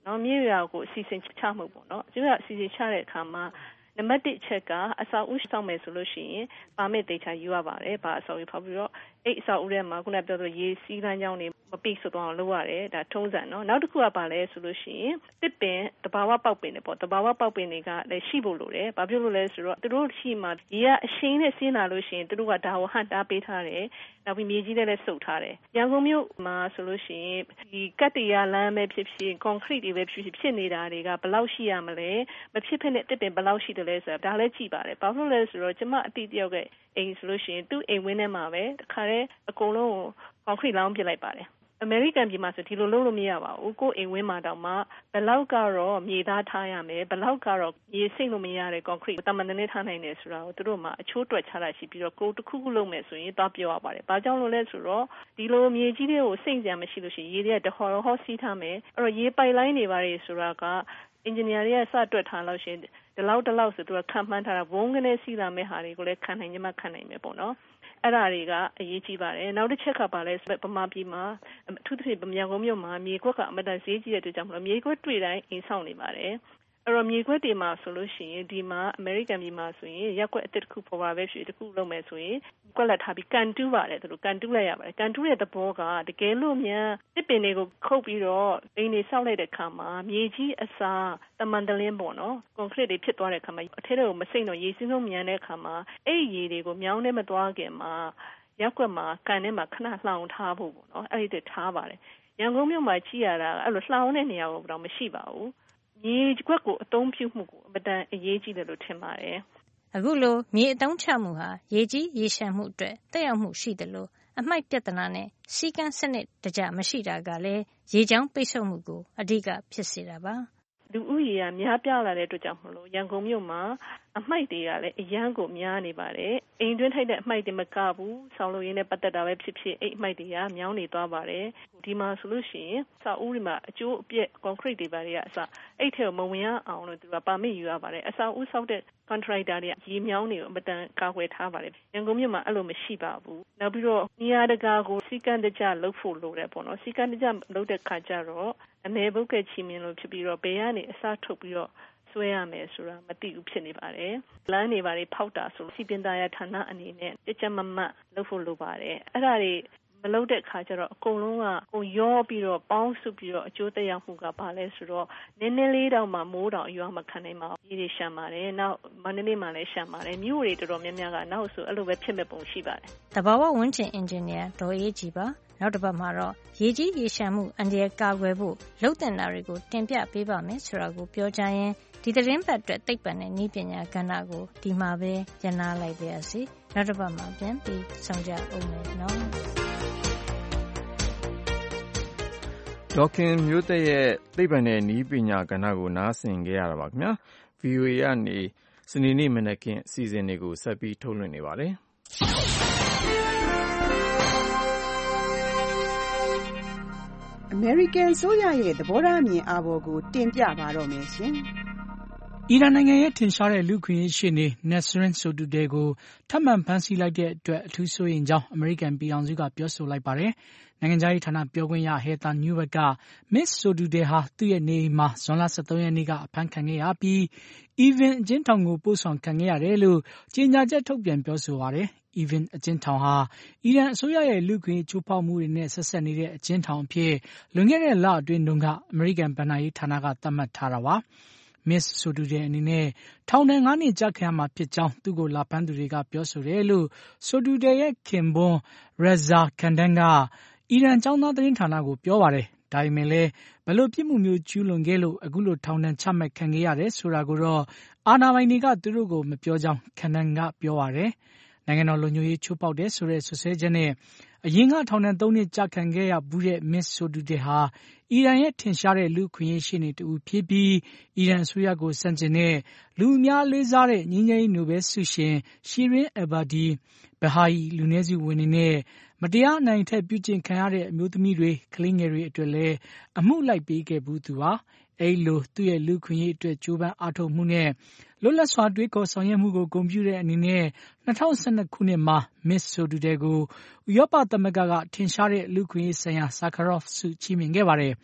နော်မြေရွာကိုအစီအစဉ်ချမှုပေါ့နော်ကျွေးရအစီအစဉ်ချတဲ့အခါမှာနံပါတ်တစ်ချက်ကအဆောက်အဦစောင့်မယ်ဆိုလို့ရှိရင်ပါမစ်တေချာယူရပါတယ်။ဘာအဆောက်အဦဖောက်ပြီးတော့အဲ့အဆောက်အဦထဲမှာခုနပြောသလိုရေစီးလမ်းကြောင်းတွေမပိတ်ဆိုတော့အောင်လုပ်ရတယ်။ဒါထုံးစံနော်။နောက်တစ်ခုကပါလဲဆိုလို့ရှိရင်တစ်ပင်တဘာဝပေါက်ပင်တွေပေါ့တဘာဝပေါက်ပင်တွေကလည်းရှိဖို့လိုတယ်။ဘာဖြစ်လို့လဲဆိုတော့သူတို့ရှိမှရေကအရှိန်နဲ့ဆင်းလာလို့ရှိရင်သူတို့ကဒါကိုဟန်တားပေးထားတယ်။နောက်ပြီးမြေကြီးတွေလည်းစုပ်ထားတယ်။ရန်ကုန်မြို့မှာဆိုလို့ရှိရင်ဒီကတ္တရာလမ်းပဲဖြစ်ဖြစ်ကွန်ကရစ်တွေပဲဖြစ်ဖြစ်ဖြစ်နေတာတွေကဘယ်လောက်ရှိရမလဲမဖြစ်ဖြစ်နဲ့တစ်ပင်ဘယ်လောက်ရှိတယ်လဲဆိုတော့ဒါလည်းကြည့်ပါတယ်ဘာလို့လဲဆိုတော့ကျမအတိတယောက်ကအိမ်ဆိုလို့ရှိရင်သူ့အိမ်ဝင်းထဲမှာပဲတခါတည်းအကုန်လုံးကွန်ကရစ်လောင်းပစ်လိုက်ပါတယ်အမေရိကန်ပြည်မှာဆိုဒီလိုလုပ်လို့မရပါဘူးကိုယ်အိမ်ဝင်းမှာတောင်မှဘယ်လောက်ကတော့မြေသားထားရမယ်ဘယ်လောက်ကတော့မြေစိမ့်လို့မရတဲ့ကွန်ကရစ်တမန်တနေထားနိုင်တယ်ဆိုတာကိုသူတို့မှအချိုးတွက်ချတာရှိပြီးတော့ကိုယ်တစ်ခုခုလုပ်မယ်ဆိုရင်သွားပြောရပါတယ်ဘာကြောင့်လို့လဲဆိုတော့ဒီလိုမြေကြီးတွေကိုစိမ့်စရာမရှိလို့ရှိရင်ရေတွေကတဟော်ဟောစီးထားမယ်အဲ့တော့ရေပိုက်လိုင်းတွေပါတယ်ဆိုတာကအင်ဂျင်နီယာတွေကစတွက်ထားလို့ရှိရင်ဒီလောက်ဒီလောက်ဆိုသူကခံမှန်းထားတာဘုံကနေစီးလာမဲ့ဟာတွေကိုလည်းခံနိုင်ကြမှခံနိုင်မယ်ပေါ့နော်အဲ့ဒါတွေကအရေးကြီးပါတယ်နောက်တစ်ချက်ကပါလဲဗမာပြည်မှာအထူးသဖြင့်ဗမာကုန်းမြို့မှာမြေကွက်ကအမတန်ဈေးကြီးတဲ့အတွက်ကြောင့်မလို့မြေကွက်တွေ့တိုင်းအိမ်ဆောင်နေပါတယ်အဲ့တော့မြေကွက်တွေမှာဆိုလို့ရှိရင်ဒီမှာအမေရိကန်ပြည်မှာဆိုရင်ရက်ကွက်အတစ်တစ်ခုပေါ်ပါပဲဖြစ်တစ်ခုလုပ်မယ်ဆိုရင်ကွက်လက်ထားပြီးကန်တူးပါတယ်သူတို့ကန်တူးလိုက်ရပါတယ်ကန်တူးတဲ့သဘောကတကယ်လို့မြန်တစ်ပင်တွေကိုခုတ်ပြီးတော့အိမ်တွေဆောက်လိုက်တဲ့အခါမှာမြေကြီးအစားတမန်တလင်းပေါ့နော်ကွန်ကရစ်တွေဖြစ်သွားတဲ့အခါမှာအထက်တွေကိုမစိမ့်တော့ရေစီးဆုံးမြန်တဲ့အခါမှာအဲ့ဒီရေတွေကိုမြောင်းနဲ့မသွားခင်မှာရက်ကွက်မှာကန်ထဲမှာခဏလှောင်ထားဖို့ပေါ့နော်အဲ့ဒီတည်းထားပါတယ်ရန်ကုန်မြို့မှာကြည့်ရတာအဲ့လိုလှောင်တဲ့နေရာတော့မရှိပါဘူးမြေကွက်ကိုအသုံးပြုမှုကိုအမတန်အရေးကြီးတယ်လို့ထင်ပါတယ်အခုလိုမြေအသုံးချမှုဟာရေကြီးရေရှမ်းမှုအတွက်တက်ရောက်မှုရှိတယ်လို့အမိုက်ပြဿနာနဲ့စီကန်းစနစ်တကျမရှိတာကလည်းရေချောင်းပိတ်ဆို့မှုကိုအဓိကဖြစ်စေတာပါလူဦးရေကများပြားလာတဲ့အတွက်ကြောင့်မလို့ရန်ကုန်မြို့မှာအမိုက်တွေကလည်းအရန်ကိုများနေပါတယ်အိမ်တွင်းထိုက်တဲ့အမိုက်တွေမကဘူးဆောင်းလို့ရင်းနဲ့ပတ်သက်တာပဲဖြစ်ဖြစ်အိမ်အမိုက်တွေကမြောင်းနေသွားပါတယ်ဒီမှာဆိုလို့ရှိရင်စာအုပ်တွေမှာအကျိုးအပြည့်ကွန်ကရစ်တွေပါတွေကအစအဲ့ထဲကိုမဝင်ရအောင်လို့သူကပါမစ်ယူရပါတယ်အစာအုပ်ဆောက်တဲ့ contractor တွေကရေမြောင်းတွေကိုအမတန်ကာကွယ်ထားပါတယ်ရန်ကုန်မြို့မှာအဲ့လိုမရှိပါဘူးနောက်ပြီးတော့နေရာတကာကိုစီကံတကြလုပ်ဖို့လိုတယ်ပေါ့နော်စီကံတကြလုပ်တဲ့ခါကျတော့အနေဘုတ်ကချီမင်းလို့ဖြစ်ပြီးတော့ဘယ်ကနေအစားထုတ်ပြီးတော့ဆွဲရမယ်ဆိုတာမသိဘူးဖြစ်နေပါတယ်လမ်းတွေပါတွေဖောက်တာဆိုစီပင်သားရဌာနအနေနဲ့ကြကြမမတ်လုပ်ဖို့လိုပါတယ်အဲ့ဒါတွေမလုပ်တဲ့အခါကျတော့အကုန်လုံးကကိုရောပြီးတော့ပေါင်းစုပြီးတော့အကျိုးသက်ရောက်မှုကပါလဲဆိုတော့နည်းနည်းလေးတောင်မှမိုးတောင်အရွာမခံနိုင်ပါဘူးဒီတွေရှမ်းပါတယ်နောက်မန္တလေးမှာလည်းရှမ်းပါတယ်မြို့တွေတော်တော်များများကနောက်ဆိုအဲ့လိုပဲဖြစ်မဲ့ပုံရှိပါတယ်တဘာဝဝန်းကျင်အင်ဂျင်နီယာဒေါ်အေးကြည်ပါနောက်တစ်ပတ်မှာတော့ရေကြီးရေရှမ်းမှုအန္တရာယ်ကာကွယ်ဖို့လုပ်တင်တာတွေကိုတင်ပြပေးပါမယ်ဆိုတာကိုပြောကြရင်ဒီသတင်းပတ်အတွက်သိပ္ပံနဲ့နည်းပညာကဏ္ဍကိုဒီမှာပဲရနာလိုက်ပါရစေနောက်တစ်ပတ်မှာပြန်ပြီးဆောင်ကြအောင်မယ်နော်ဒေါခင်မျိုးသက်ရဲ့သိပ္ပံနဲ့နည်းပညာကဏ္ဍကိုနားဆင်ကြရတာပါခင်ဗျာ ဗီအိုအေ ကနေစနေနေ့မနက်ခင်းအစီအစဉ်တွေကိုဆက်ပြီးထုတ်လွှင့်နေပါတယ်အမေရိကန်ဆိုရရဲ့သဘောထားအမြင်အာဘော်ကိုတင်ပြပါတော့မယ်ရှင်အီရန်နိုင်ငံရဲ့ထင်ရှားတဲ့လူခွင့်ရေးရှေ့နေ Nasrin Sotoudeh ကိုထပ်မံဖမ်းဆီးလိုက်တဲ့အတွက်အထူးစိုးရိမ်ကြောင်းအမေရိကန်ပြည်ထောင်စုကပြောဆိုလိုက်ပါတယ်။နိုင်ငံခြားရေးဌာနပြောခွင့်ရ Heather Nauert က Miss Sotoudeh ဟာသူ့ရဲ့နေအိမ်မှာဇွန်လ၁၃ရက်နေ့ကအဖမ်းခံခဲ့ရပြီး Evin အကျဉ်းထောင်ကိုပို့ဆောင်ခံခဲ့ရတယ်လို့ကြေညာချက်ထုတ်ပြန်ပြောဆိုပါတယ်။ Evin အကျဉ်းထောင်ဟာအီရန်အစိုးရရဲ့လူ့ခွင့်ရေးချိုးဖောက်မှုတွေနဲ့ဆက်စပ်နေတဲ့အကျဉ်းထောင်အဖြစ်လွန်ခဲ့တဲ့လအတွင်းတုန်းကအမေရိကန်ဘဏ္ဍာရေးဌာနကသတ်မှတ်ထားတာပါ။ Miss Sotoudeh အနေနဲ့ထောင်ဒဏ်ငါးနှစ်ကျခံရမှာဖြစ်ကြောင်းသူ့ကိုလာဖမ်းသူတွေကပြောဆိုတယ်လို့ Sotoudeh ရဲ့ခင်ပွန်း Reza Khandan ကအီရန်ကျောင်းသားသတင်းဌာနကိုပြောပါတယ်။ဒါပေမဲ့လည်းဘယ်လိုပြစ်မှုမျိုးကျူးလွန်ခဲ့လို့အခုလိုထောင်ဒဏ်ချမှတ်ခံခဲ့ရတယ်ဆိုတာကိုတော့အာဏာပိုင်တွေကသူတို့ကိုမပြောကြောင်း Khandan ကပြောပါတယ်။နိုင်ငံတော်လုံခြုံရေးချိုးဖောက်တယ်ဆိုတဲ့ဆွဆွဲချက်နဲ့အရင်ကထောင်ဒဏ်သုံးနှစ်ကျခံခဲ့ရဘူးတဲ့ Miss Sotoudeh ဟာအီရန်ရဲ့ထင်ရှားတဲ့လူ့ခွင့်ရေးရှေ့နေတူဖြစ်ပြီးအီရန်အစိုးရကိုဆန့်ကျင်တဲ့လူအများလေးစားတဲ့ငြိမ်းချမ်းရေးနိုဘယ်ဆုရှင် Shirin Ebadi, Baha'i လူနည်းစုဝင်တွေနဲ့မတရားအနိုင်ထက်ပြုကျင့်ခံရတဲ့အမျိုးသမီးတွေကလေးငယ်တွေအတွက်လည်းအမှုလိုက်ပေးခဲ့ဘူးသူပါ။အဲဒီလိုသူ့ရဲ့လူ့ခွင့်ရေးအတွက်ကြိုးပမ်းအားထုတ်မှုနဲ့လွတ်လပ်စွာတွေးခေါ်ဆောင်ရွက်မှုကိုဂုဏ်ပြုတဲ့အနေနဲ့၂၀၁၂ခုနှစ်မှာ Miss Sotoudeh ကိုဥရောပသမဂ္ဂကထင်ရှားတဲ့လူ့ခွင့်ရေးဆိုင်ရာ Sakharov ဆုချီးမြှင့်ခဲ့ပါတယ်။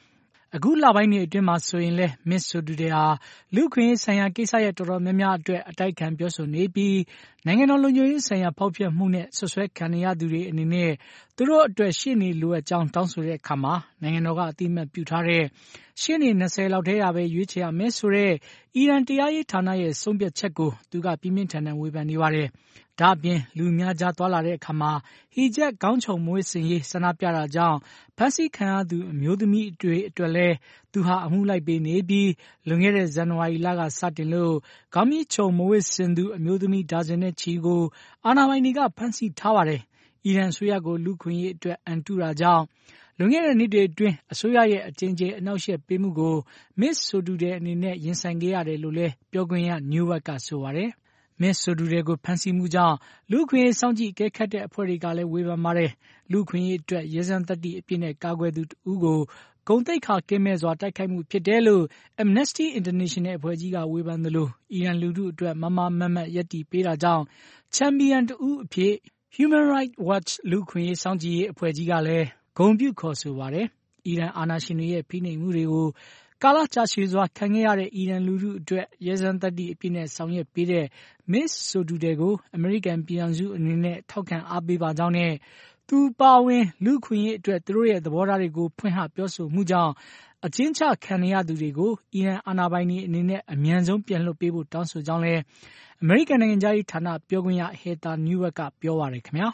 အခုလပိုင်းတွေအတွင်းမှာဆိုရင်လဲမစ္စဆိုဒူဒေဟာလူခွင့်ဆိုင်ရာကိစ္စရပ်တော်တော်များများအတွက်အတိုက်ခံပြောဆိုနေပြီးနိုင်ငံတော်လုံခြုံရေးဆိုင်ရာဖောက်ဖျက်မှုနဲ့ဆွဆွဲခံရသူတွေအနေနဲ့သူတို့အတွက်ရှေ့နေလိုအပ်ကြောင်းတောင်းဆိုတဲ့အခါမှာနိုင်ငံတော်ကအတိအမှတ်ပြုထားတဲ့ရှေ့နေ၂၀လောက်ထဲရပဲရွေးချယ်ရမယ်ဆိုတဲ့အီရန်တရားရေးဌာနရဲ့ဆုံးဖြတ်ချက်ကိုသူကပြင်းပြင်းထန်ထန်ဝေဖန်နေပါတယ်။ဒါ့အပြင်လူများကြားသွားလာတဲ့အခါမှာဟီဂျပ်ခေါင်းခြုံမွေးစင်ရေးဆန္ဒပြတာကြောင့်ဖမ်းဆီးခံရသူအမျိုးသမီးတွေအတွက်လဲသူဟာအမှုလိုက်ပေးနေပြီးလွန်ခဲ့တဲ့ဇန်နဝါရီလကစတင်လို့ခေါင်းမြင့်ခြုံမဝစ်စင်သူအမျိုးသမီးဒါဇင်နဲ့ချီကိုအာဏာပိုင်တွေကဖမ်းဆီးထားပါတယ်။အီရန်အစိုးရကိုလူခွင့်ရေးအတွက်အန်တုတာကြောင့်လွန်ခဲ့တဲ့နှစ်တွေအတွင်းအစိုးရရဲ့အကြိမ်ကြိမ်အနှောက်အယှက်ပေးမှုကိုမစ္စဆိုဒူဒေအနေနဲ့ရင်ဆိုင်ခဲ့ရတယ်လို့လဲပြောခွင့်ရနျူဝက်ကဆိုပါတယ်။မစ္စဆိုဒူဒေကိုဖမ်းဆီးမှုကြောင့်လူခွင့်ရေးစောင့်ကြည့်အကဲခတ်တဲ့အဖွဲ့တွေကလည်းဝေဖန်ပါတယ်။လူခွင့်ရေးအတွက်ရဲစန်းသတ္တိအပြည့်နဲ့ကာကွယ်သူတဦးကိုဂုဏ်သိက္ခာကင်းမဲ့စွာတိုက်ခိုက်မှုဖြစ်တယ်လို့ Amnesty International အဖွဲ့ကြီးကဝေဖန်သလိုအီရန်လူထုအတွက်မမမတ်မတ်ရပ်တည်ပေးတာကြောင့်ချန်ပီယံတဦးအဖြစ် Human Rights Watch လူခွင့်ရေးစောင့်ကြည့်ရေးအဖွဲ့ကြီးကလည်းဂုဏ်ပြုခေါ်ဆိုပါတယ်။အီရန်အာဏာရှင်တွေရဲ့ဖိနှိပ်မှုတွေကိုကာလကြာရှည်စွာခံခဲ့ရတဲ့အီရန်လူထုအတွက်ရဲစန်းသတ္တိအပြည့်နဲ့ဆောင်ရွက်ပေးတဲ့မစ္စဆိုဒူဒေကိုအမေရိကန်ပြည်ထောင်စုအနေနဲ့ထောက်ခံအားပေးပါကြောင်းနဲ့သူပါဝင်လူခွင့်ရေးအတွက်သူတို့ရဲ့သဘောထားတွေကိုဖွင့်ဟပြောဆိုမှုကြောင့်အကျဉ်းချခံရသူတွေကိုအီရန်အာဏာပိုင်တွေအနေနဲ့အမြန်ဆုံးပြန်လွှတ်ပေးဖို့တောင်းဆိုကြောင်းလဲအမေရိကန်နိုင်ငံသားရေးဌာနပြောခွင့်ရဟေတာနျူဝက်ကပြောပါရယ်ခင်ဗျာ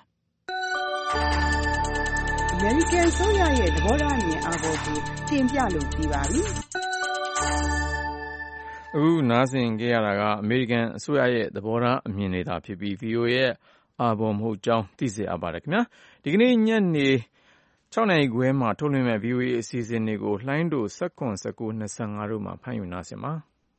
အမေရိကန်ဆိုရရဲ့သဘောထားအမြင်အားပေါ်ကိုတင်ပြလို့ပြပါပြီအခုနားဆင်ကြရတာကအမေရိကန်အစိုးရရဲ့သဘောထားအမြင်တွေသာဖြစ်ပြီး ဗီအိုအေ ရဲ့အာဘော်မဟုတ်ကြောင်းသိစေအပ်ပါတယ်ခင်ဗျာဒီကနေ့ညနေ၆နာရီခွဲမှာထုတ်လွှင့်မဲ့ ဗီအိုအေ အစီအစဉ်တွေကိုလှိုင်းတို၁၇ ၁၉ ၂၅တို့မှာဖမ်းယူနားဆင်ပါ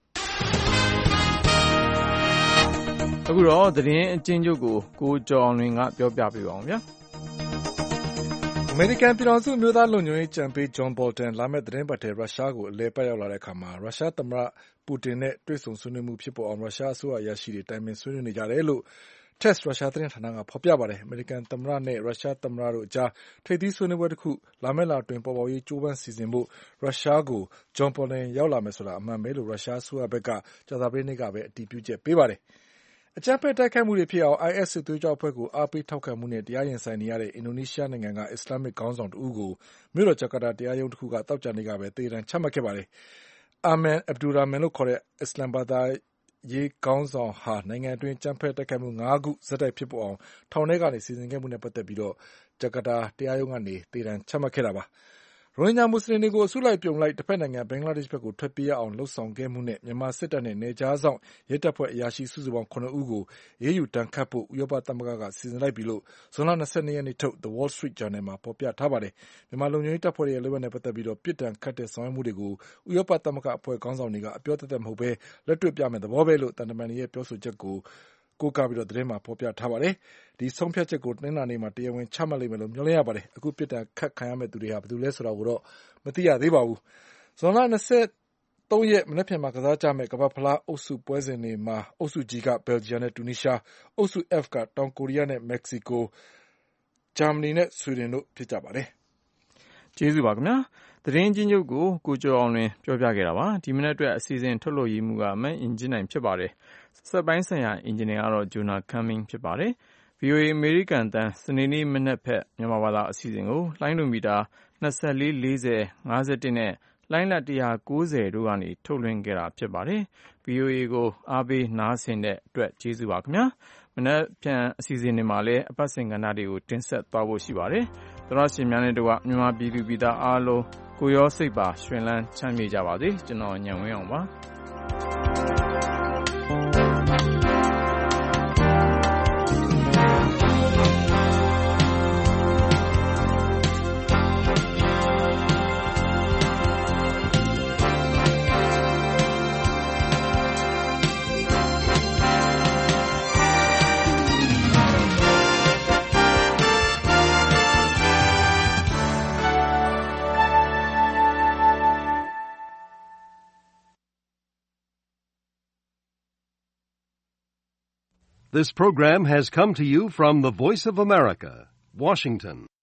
အခုတော့သတင်းအကျဉ်းချုပ်ကိုကိုကျော်အောင်လွင်ကပြောပြပေးပါအောင်ဗျာအမေရိကန်ပြည်ထောင်စုအမျိုးသားလုံခြုံရေးကြံပေးဂျွန်ဘော်တန်လာမယ့်သတင်းပတ်ထဲရုရှားကိုအလဲပတ်ရောက်လာတဲ့အခါမှာရုရှားသမ္မတပူတင်နဲ့တွေ့ဆုံဆွေးနွေးမှုဖြစ်ပေါ်အောင်ရုရှားအစိုးရအရာရှိတွေတိုင်ပင်ဆွေးနွေးနေကြတယ်လို့Test ရုရှားသတင်းဌာနကဖော်ပြပါတယ်အမေရိကန်သမ္မတနဲ့ရုရှားသမ္မတတို့အကြားထိပ်သီးဆွေးနွေးပွဲတစ်ခုလာမယ့်လအတွင်းပေါ်ပေါက်ရေးကြိုးပမ်းစီစဉ်ဖို့ရုရှားကိုဂျွန်ဘော်တန်ရောက်လာမယ်ဆိုတာအမှန်ပဲလို့ရုရှားအစိုးရဘက်ကကြာသပတေးနေ့ကပဲအတည်ပြုချက်ပေးပါတယ်အကြမ်းဖက်တိုက်ခိုက်မှုတွေဖြစ်အောင် အိုင်အက်စ် စစ်သွေးကြွအဖွဲ့ကိုအားပေးထောက်ခံမှုနဲ့တရားရင်ဆိုင်နေရတဲ့အင်ဒိုနီးရှားနိုင်ငံကအစ္စလာမစ်ခေါင်းဆောင်တဦးကိုမြို့တော်ဂျကာတာတရားရုံးတစ်ခုကသောကြာနေ့ကပဲသေဒဏ်ချမှတ်ခဲ့ပါတယ်အာမန်အဗ်ဒူရာမန်လို့ခေါ်တဲ့အစ္စလမ်ဘာသာရေးခေါင်းဆောင်ဟာနိုင်ငံအတွင်းကြမ်းဖက်တိုက်ခိုက်မှု၅ခုဇက်တိုက်ဖြစ်ပေါ်အောင်ထောင်ထဲကနေစီစဉ်ခဲ့မှုနဲ့ပတ်သက်ပြီးတော့ဂျကာတာတရားရုံးကနေသေဒဏ်ချမှတ်ခဲ့တာပါရိုဟင်ဂျာမွတ်စလင်တွေကိုအစုလိုက်ပြုံလိုက်တစ်ဖက်နိုင်ငံဘင်္ဂလားဒေ့ရှ်ဘက်ကိုထွက်ပြေးရအောင်လှုံ့ဆော်ခဲ့မှုနဲ့မြန်မာစစ်တပ်နဲ့နယ်ခြားစောင့်ရဲတပ်ဖွဲ့အရာရှိစုစုပေါင်း၇ဦးကိုအေးအေးယူတန်းခတ်ဖို့ဥရောပသမဂ္ဂကစီစဉ်လိုက်ပြီလို့ဇွန်လ၂၂ရက်နေ့ထုတ် The Wall Street Journal မှာဖော်ပြထားပါတယ်မြန်မာလုံခြုံရေးတပ်ဖွဲ့ရဲ့လုပ်ရပ်နဲ့ပတ်သက်ပြီးတော့ပြစ်ဒဏ်ခတ်တဲ့ဆောင်ရွက်မှုတွေကိုဥရောပသမဂ္ဂအဖွဲ့ခေါင်းဆောင်တွေကအပြောသက်သက်မဟုတ်ဘဲလက်တွေ့ပြမယ်သဘောပဲလို့တန်တမန်ရဲ့ပြောဆိုချက်ကိုကိုးကားပြီးတော့သတင်းမှာဖော်ပြထားပါတယ်ဒီဆုံးဖြတ်ချက်ကိုတနင်္လာနေ့မှာတရားဝင်ချမှတ်လိမ့်မယ်လို့မျှော်လင့်ရပါတယ်အခုပြစ်ဒဏ်ခတ်ခံရမယ့်သူတွေဟာဘယ်သူလဲဆိုတာကိုတော့မသိရသေးပါဘူးဇွန်လ၂၃ရက်မနေ့ဖြန်မှာကစားကြမယ့်ကမ္ဘာ့ဖလားအုပ်စုပွဲစဉ်တွေမှာအုပ်စု G ကဘယ်လ်ဂျီယံနဲ့တူနီးရှားအုပ်စု F ကတောင်ကိုရီးယားနဲ့မက္ကဆီကိုဂျာမနီနဲ့ဆွီဒင်တို့ဖြစ်ကြပါတယ်ကျေးဇူးပါခင်ဗျာသတင်းချင်းချုပ်ကိုကိုကျော်အောင်လွင်ပြောပြခဲ့တာပါဒီမနေ့အတွက်အစီအစဉ်ထုတ်လို့ရမှုကမန်အင်ဂျင်နိုင်ဖြစ်ပါတယ်စက်ပိုင်းဆိုင်ရာအင်ဂျင်နီယာကတော့ဂျိုနာကမ်မင်းဖြစ်ပါတယ် ဗီအိုအေ အမေရိကန်တန်စနေနေ့မနက်ဖက်မြန်မာဘာသာအစီအစဉ်ကိုလိုင်းဒိုမီတာ၂၄ ၄၀ ၅၁နဲ့လိုင်းလ၁၉၀တို့ကနေထုတ်လွှင့်ခဲ့တာဖြစ်ပါတယ် ဗီအိုအေ ကိုအားပေးနားဆင်တဲ့အတွက်ကျေးဇူးပါခင်ဗျာမနက်ဖြန်အစီအစဉ်တွေမှာလည်းအပတ်စဉ်ကဏ္ဍတွေကိုတင်ဆက်သွားဖို့ရှိပါတယ်သောရရှင်များနဲ့တကွမြန်မာပြည်သူပြည်သားအားလုံးကိုရောစိတ်ပါရွှင်လန်းချမ်းမြေ့ကြပါစေကျွန်တော်ညံဝင်းအောင်ပါ This program has come to you from the Voice of America, Washington.